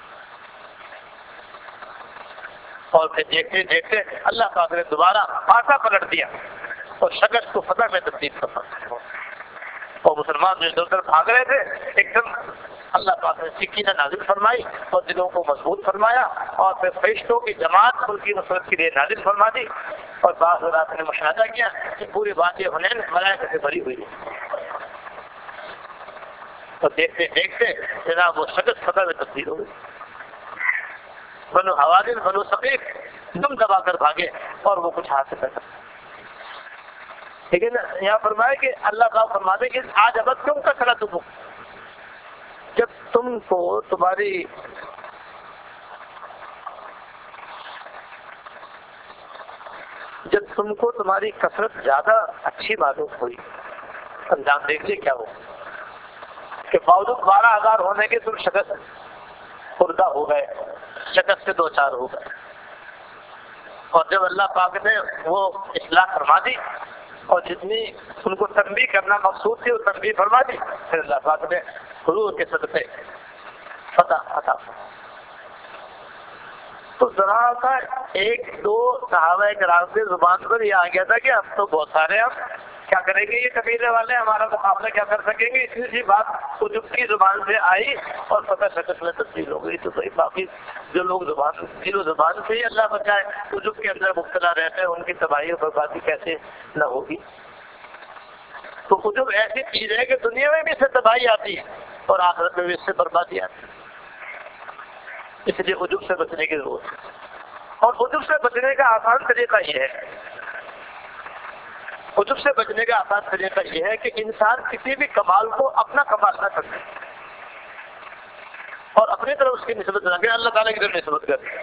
اور پھر دیکھتے دیکھتے اللہ پاک نے دوبارہ پاسا پلٹ دیا اور شکست کو فتح میں تبدیل کر دیا. اور مسلمان جو ادھر ادھر بھاگ رہے تھے ایک دم اللہ پاک نے سکینہ نازل فرمائی اور دلوں کو مضبوط فرمایا اور پھر فرشتوں کی جماعت ان کی نصرت کے لیے نازل فرما دی. اور بعض رات نے مشاہدہ کیا کہ پوری بات یہ حنین ملائکہ سے بھری ہوئی ہے. اور دیکھتے دیکھتے جناب وہ شکست فتح میں تبدیل ہو گئی. بنو حوازن بنو ثقیف دم دبا کر بھاگے اور وہ کچھ حاصل کر سکتے. لیکن یہاں فرمایا کہ اللہ تعالیٰ فرماتے کہ آج اب تم کا سلا تم جب تم کو تمہاری جب تم کو تمہاری کثرت زیادہ اچھی معلوم ہوئی انجام دیکھ لے کیا ہو کہ باوجود بارہ ہزار ہونے کے تم شکست خوردہ ہو گئے، شکست سے دو چار ہو گئے. اور جب اللہ پاک نے وہ اصلاح فرما دی اور جتنی ان کو تنبیہ کرنا مقصود تھی وہ تنبیہ فرما دی، پھر اللہ پاک نے حضور کے صدقے فتح عطا فرمائی. تو ذرا سا ایک دو صحابہ کرام کی زبان پر یہ آ گیا تھا کہ اب تو بہت سارے اب کیا کریں گے یہ قبیلے والے، ہمارا مقابلہ کیا کر سکیں گے. اتنی سی بات عجب کی زبان سے آئی اور فتح شکست میں تبدیل ہو گئی. تو بھائی باقی جو لوگ زبان دل و زبان سے ہی اللہ بچائے عجب کے اندر مبتلا رہتے ہیں ان کی تباہی اور بربادی کیسے نہ ہوگی. تو عجب ایسی چیز ہے کہ دنیا میں بھی اس سے تباہی آتی ہے اور آخرت میں بھی اس سے بربادی آتی ہے. اس لیے عجب سے بچنے کی ضرورت ہے. اور عجب سے بچنے کا آسان طریقہ یہ ہے عجب سے بچنے کا آسان طریقہ یہ ہے کہ انسان کسی بھی کمال کو اپنا کمال نہ سمجھے. اور اپنی طرف اس کی نسبت نہ کرے، اللہ تعالیٰ کی طرف نسبت کرے۔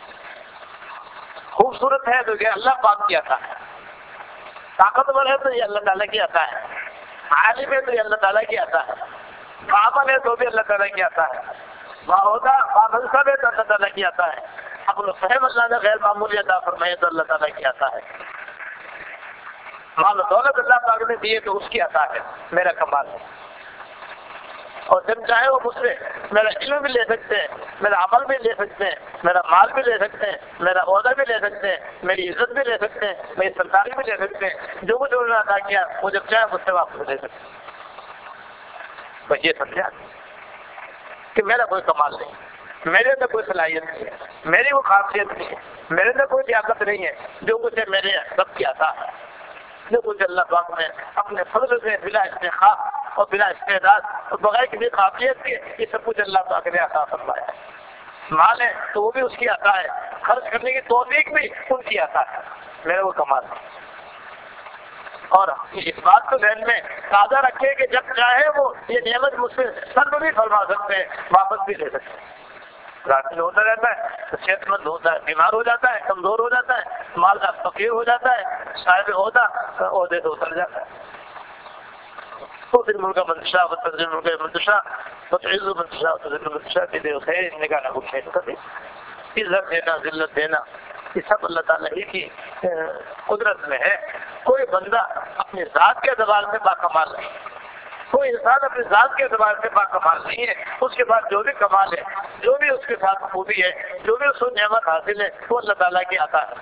خوبصورت ہے تو یہ اللہ پاک کی عطا ہے، طاقتور ہے تو یہ اللہ تعالیٰ کی عطا ہے، عالم ہے تو یہ اللہ تعالیٰ کی عطا ہے، قابل ہے تو بھی اللہ تعالیٰ کی عطا ہے، باہودہ بامنصب ہے تو اللہ تعالیٰ کی عطا ہے، اپنے فہم اللہ نے غیر معمولی عطا فرمائے تو اللہ تعالیٰ کی عطا ہے، مال و دولت اللہ پاک نے دیے تو اس کی عطا ہے، میرا کمال ہے۔ اور جب چاہے وہ مجھ سے میرا علم بھی لے سکتے ہیں، میرا عمل بھی لے سکتے ہیں، میرا مال بھی لے سکتے ہیں، میرا عہدہ بھی لے سکتے ہیں، میری عزت بھی لے سکتے ہیں، میری سرداری بھی لے سکتے ہیں، جو مجھے انہوں نے عطا کیا وہ جب چاہے مجھ سے واپس لے سکتے ہیں۔ بس یہ سمجھا کہ میرا کوئی کمال نہیں، میرے اندر کوئی صلاحیت نہیں ہے، میری وہ خاصیت نہیں ہے، میرے اندر کوئی طاقت نہیں ہے، جو کچھ میرے سب کی عطا ہے، جو کچھ اللہ پاک نے اپنے فضل سے بلا استحقاق اور بلا استعداد اور بغیر کسی قابلیت کے یہ سب کچھ اللہ پاک نے عطا فرمایا ہے۔ مال ہے تو وہ بھی اس کی عطا ہے، خرچ کرنے کی توفیق بھی ان کی عطا ہے، میرا وہ کمال ہے۔ اور اس بات کو ذہن میں تازہ رکھے کہ جب چاہے وہ یہ نعمت مجھ سے سلب بھی فرما سکتے ہیں، واپس بھی لے سکتے ہیں۔ رات میں ہوتا رہتا ہے تو صحت مند ہوتا ہے، بیمار ہو جاتا ہے، کمزور ہو جاتا ہے، مالدار فقیر ہو جاتا ہے، صاحب عہدہ عہدے سے اتر جاتا ہے۔ تو پھر ملک منتشا تنظیم ملک منتشا عز منتشا تنظیم منتشا کے لیے خیر نگاہ نہ خیر کرے، عزت دینا ذلت دینا یہ سب اللہ تعالیٰ ہی کی قدرت میں ہے۔ کوئی بندہ اپنی ذات کے اعتبار سے باکمال نہیں، کوئی انسان اپنی ذات کے اعتبار سے باکمال نہیں ہے، اس کے بعد جو بھی کمال ہے، جو بھی اس کے ساتھ خوبی ہے، جو بھی اس کو نعمت حاصل ہے وہ اللہ تعالیٰ کی عطا ہے۔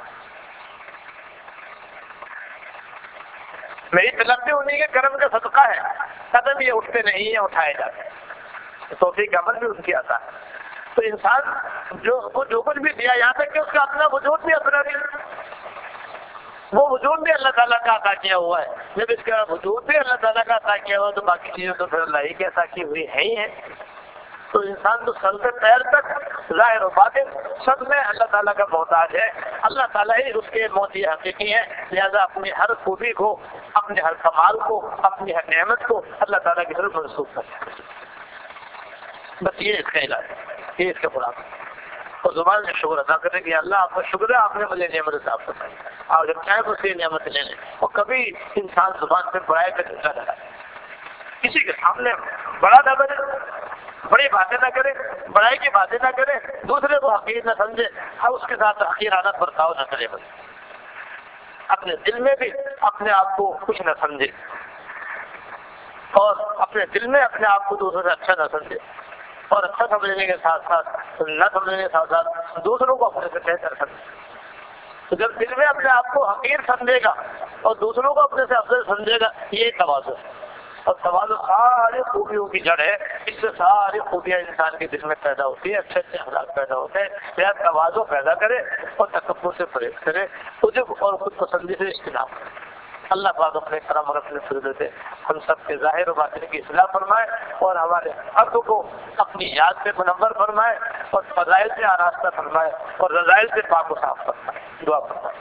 میری طلب بھی انہیں کے کرم کا صدقہ ہے، قدم یہ اٹھتے نہیں ہیں، اٹھائے جاتے ہیں، توفیق عمل بھی ان کی عطا ہے۔ تو انسان جو جو کچھ بھی دیا، یہاں تک کہ اس کا اپنا وجود بھی اپنا بھی وہ وجود بھی اللہ تعالیٰ کا عطا کیا ہوا ہے۔ جب اس کا وجود بھی اللہ تعالیٰ کا عطا کیا ہوا تو باقی چیزیں تو پھر اللہ ہی کی عطا کی ہوئی ہے ہی ہے۔ تو انسان تو سر سے پیر تک ظاہر و باطن سب میں اللہ تعالیٰ کا محتاج ہے، اللہ تعالیٰ ہی اس کے موتی حقیقی ہیں، لہذا اپنی ہر خوبی کو، اپنے ہر کمال کو، اپنی ہر نعمت کو اللہ تعالیٰ کی طرف منسوخ کرتے ہیں۔ بس یہ اس کا علاج ہے، یہ اس کا خلاصہ ہے۔ اور زبان سے شکر ادا کریں کہ اللہ آپ کا شکر ہے، آپ نے مجھے نعمت صاف کروائی، اور جب چاہے تو اسے نعمت لے لیں۔ اور کبھی انسان زبان سے بڑائی کا جھنڈا لگائے، کسی کے سامنے بڑا نہ بنے، بڑی باتیں نہ کرے، بڑائی کی باتیں نہ کرے، دوسرے کو حقیر نہ سمجھے، اور اس کے ساتھ حقیرانہ برتاؤ نہ کرے، بس اپنے دل میں بھی اپنے آپ کو کچھ نہ سمجھے، اور اپنے دل میں اپنے آپ کو دوسروں سے اچھا نہ سمجھے، اور اچھا سمجھنے کے ساتھ ساتھ نہ سمجھنے کے ساتھ ساتھ دوسروں کو اپنے سے بہتر سمجھے۔ تو جب دل میں اپنے آپ کو حقیر سمجھے گا اور دوسروں کو اپنے سے افضل سمجھے گا، یہ تواضع ہے، اور تواضع سارے خوبیوں کی جڑ ہے، اس سے ساری خوبیاں انسان کے دل میں پیدا ہوتی ہے، اچھے اچھے اخلاق پیدا ہوتے ہیں۔ یا تواضع پیدا کرے اور تکبر سے پرہیز کرے، عجب اور خود پسندی سے اجتناب کرے۔ اللہ پاک اپنے کرم اور اپنے فضل سے ہم سب کے ظاہر و باطن کی اصلاح فرمائے، اور ہمارے عقل کو اپنی یاد سے منور فرمائے، اور فضائل سے آراستہ فرمائے، اور رذائل سے پاک و صاف فرمائے۔ دعا فرمائے۔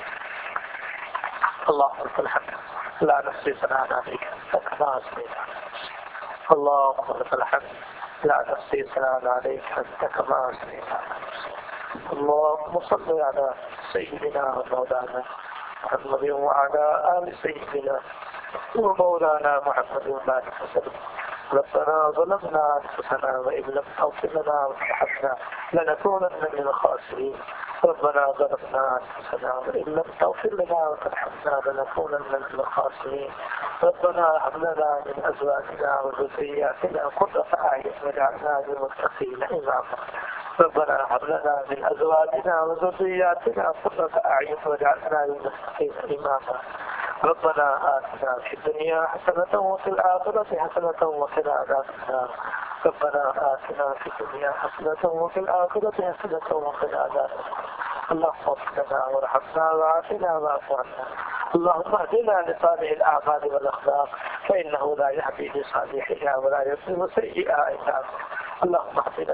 اللهم لك الحمد لا نحصي ثناء عليك أنت كما أثنيت على نفسك، اللهم لك الحمد لا نحصي ثناء عليك أنت كما أثنيت على نفسك، اللهم صل على سيدنا ومولانا محمد وعلى آل سيدنا ومولانا محمد وبارك وسلم۔ ربنا ظلمنا أنفسنا وإن لم تغفر لنا وترحمنا لنكونن من الخاسرين، ربنا ظلمنا أنفسنا وإن لم تغفر لنا وترحمنا لنكونن من الخاسرين، ربنا هب لنا من أزواجنا وذرياتنا قرة أعين واجعلنا للمتقين إماما، ربنا هب لنا من أزواجنا وذرياتنا قرة أعين واجعلنا للمتقين إماما، ربنا آتنا في الدنيا حسنة وفي الآخرة حسنة وقنا عذاب النار، ربنا آتنا في الدنيا حسنة وفي الآخرة حسنة وقنا عذاب النار، اللهم اغفر لنا وارحمنا وعافنا واعف عنا، اللهم اهدنا لصالح الأعمال والأخلاق فإنه لا يهدي لصالحها ولا يصرف سيئاتها، اللهم اهدنا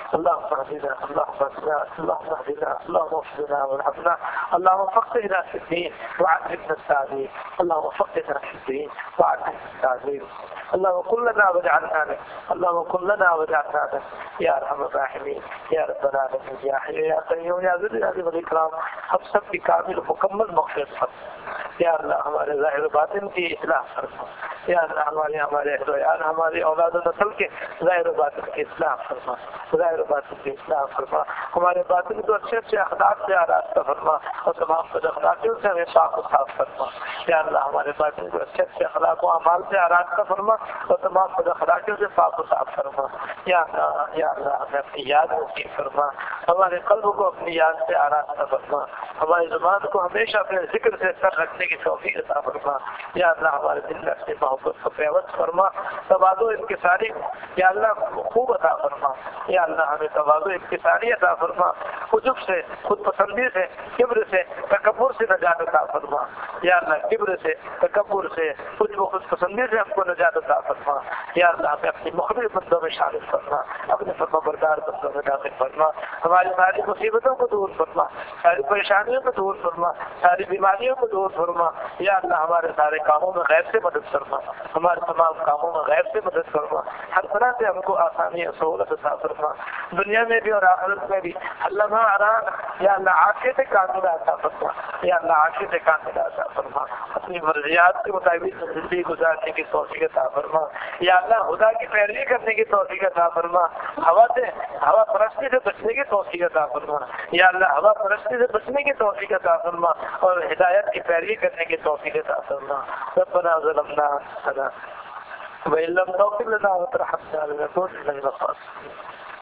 اللهم اهدنا اللهم اهدنا اللهم اهدنا اللهم اغفرنا وارحمنا اللهم فقهنا في الدين وعلمنا التعليم اللهم فقهنا في الدين وعلمنا التعليم اللهم كن لنا واجعلنا لك اللهم كن لنا واجعلنا لك یا ارحم الراحمین یا رب العالمین یا حی یا قیوم یا ذو الجلال والاکرام ہم سب کی کامل مکمل مغفرت فرما یا اللہ ہمارے ظاہر و باطن کی اصلاح فرما یا اللہ ہمارے ہمارے اہل و عیال ہماری اولاد و نسل کے ظاہر و باطن کی اصلاح فرما ظاہر و باطن کی اصلاح فرما ہمارے باطن کو اچھے اچھے اخلاق سے آراستہ فرما اور تمام خود اخلاقیوں سے ہمیں پاک و صاف فرما یا اللہ ہمارے باطن کو اچھے اچھے اخلاق و اعمال سے آراستہ فرما اور تمام خود اخلاقیوں سے پاک و صاف فرما یا اللہ یا اللہ ہمیں اپنی یاد نصیب فرما ہمارے قلب کو اپنی یاد سے آراستہ فرما ہماری زبان کو ہمیشہ اپنے ذکر سے سر رکھنے کی توفیق عطا فرما یا اللہ ہمارے دل میں اپنی محبت کو پیوست فرما تواضع انکساری یا اللہ خوب عطا فرما یا اللہ ہمیں تواضع انکساری عطا فرما عجب سے خود پسندی سے کبر سے تکبر سے نجات عطا فرما یا اللہ کبر سے تکبر سے عجب و خود پسندی سے ہم کو نجات عطا فرما یا اللہ ہمیں اپنی مخبر بندوں میں شامل فرما اپنے فرما بردار بندوں میں داخل فرما ہماری ساری مصیبتوں کو دور فرما ساری پریشانیوں کو دور فرما ساری بیماریوں کو دور فرما یا اللہ ہمارے سارے کاموں میں غیر سے مدد فرما ہمارے تمام کاموں میں غیر سے مدد فرما ہر طرح سے ہم کو آسانی اور سہولت عطا فرما دنیا میں بھی اور آخرت میں بھی اللہ آرام یا اللہ عافیت کاملہ عطا فرما یا اللہ عافیت کاملہ عطا فرما اپنی مرضیات کے مطابق زندگی گزارنے کی توفیق عطا فرما یا اللہ خدا کی پیروی کرنے کی توفیق عطا فرما ہوا سے ہوا پرستی سے بچنے کی توفیق عطا فرما یا اللہ ہوا پرستی سے بچنے کی توفیق عطا فرما اور ہدایت کی پیروی کرنے کی توفیق عطا فرما ربنا ظلمنا انفسنا وإن لم تغفر لنا وترحمنا لنكونن من الخاسرين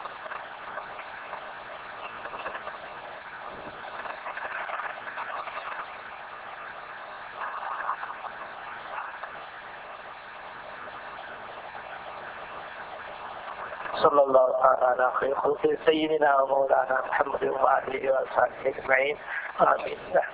صلی اللہ تعالی علی خیر خلق سیدنا و مولانا محمد و آلہ و صحبہ اجمعین آمین.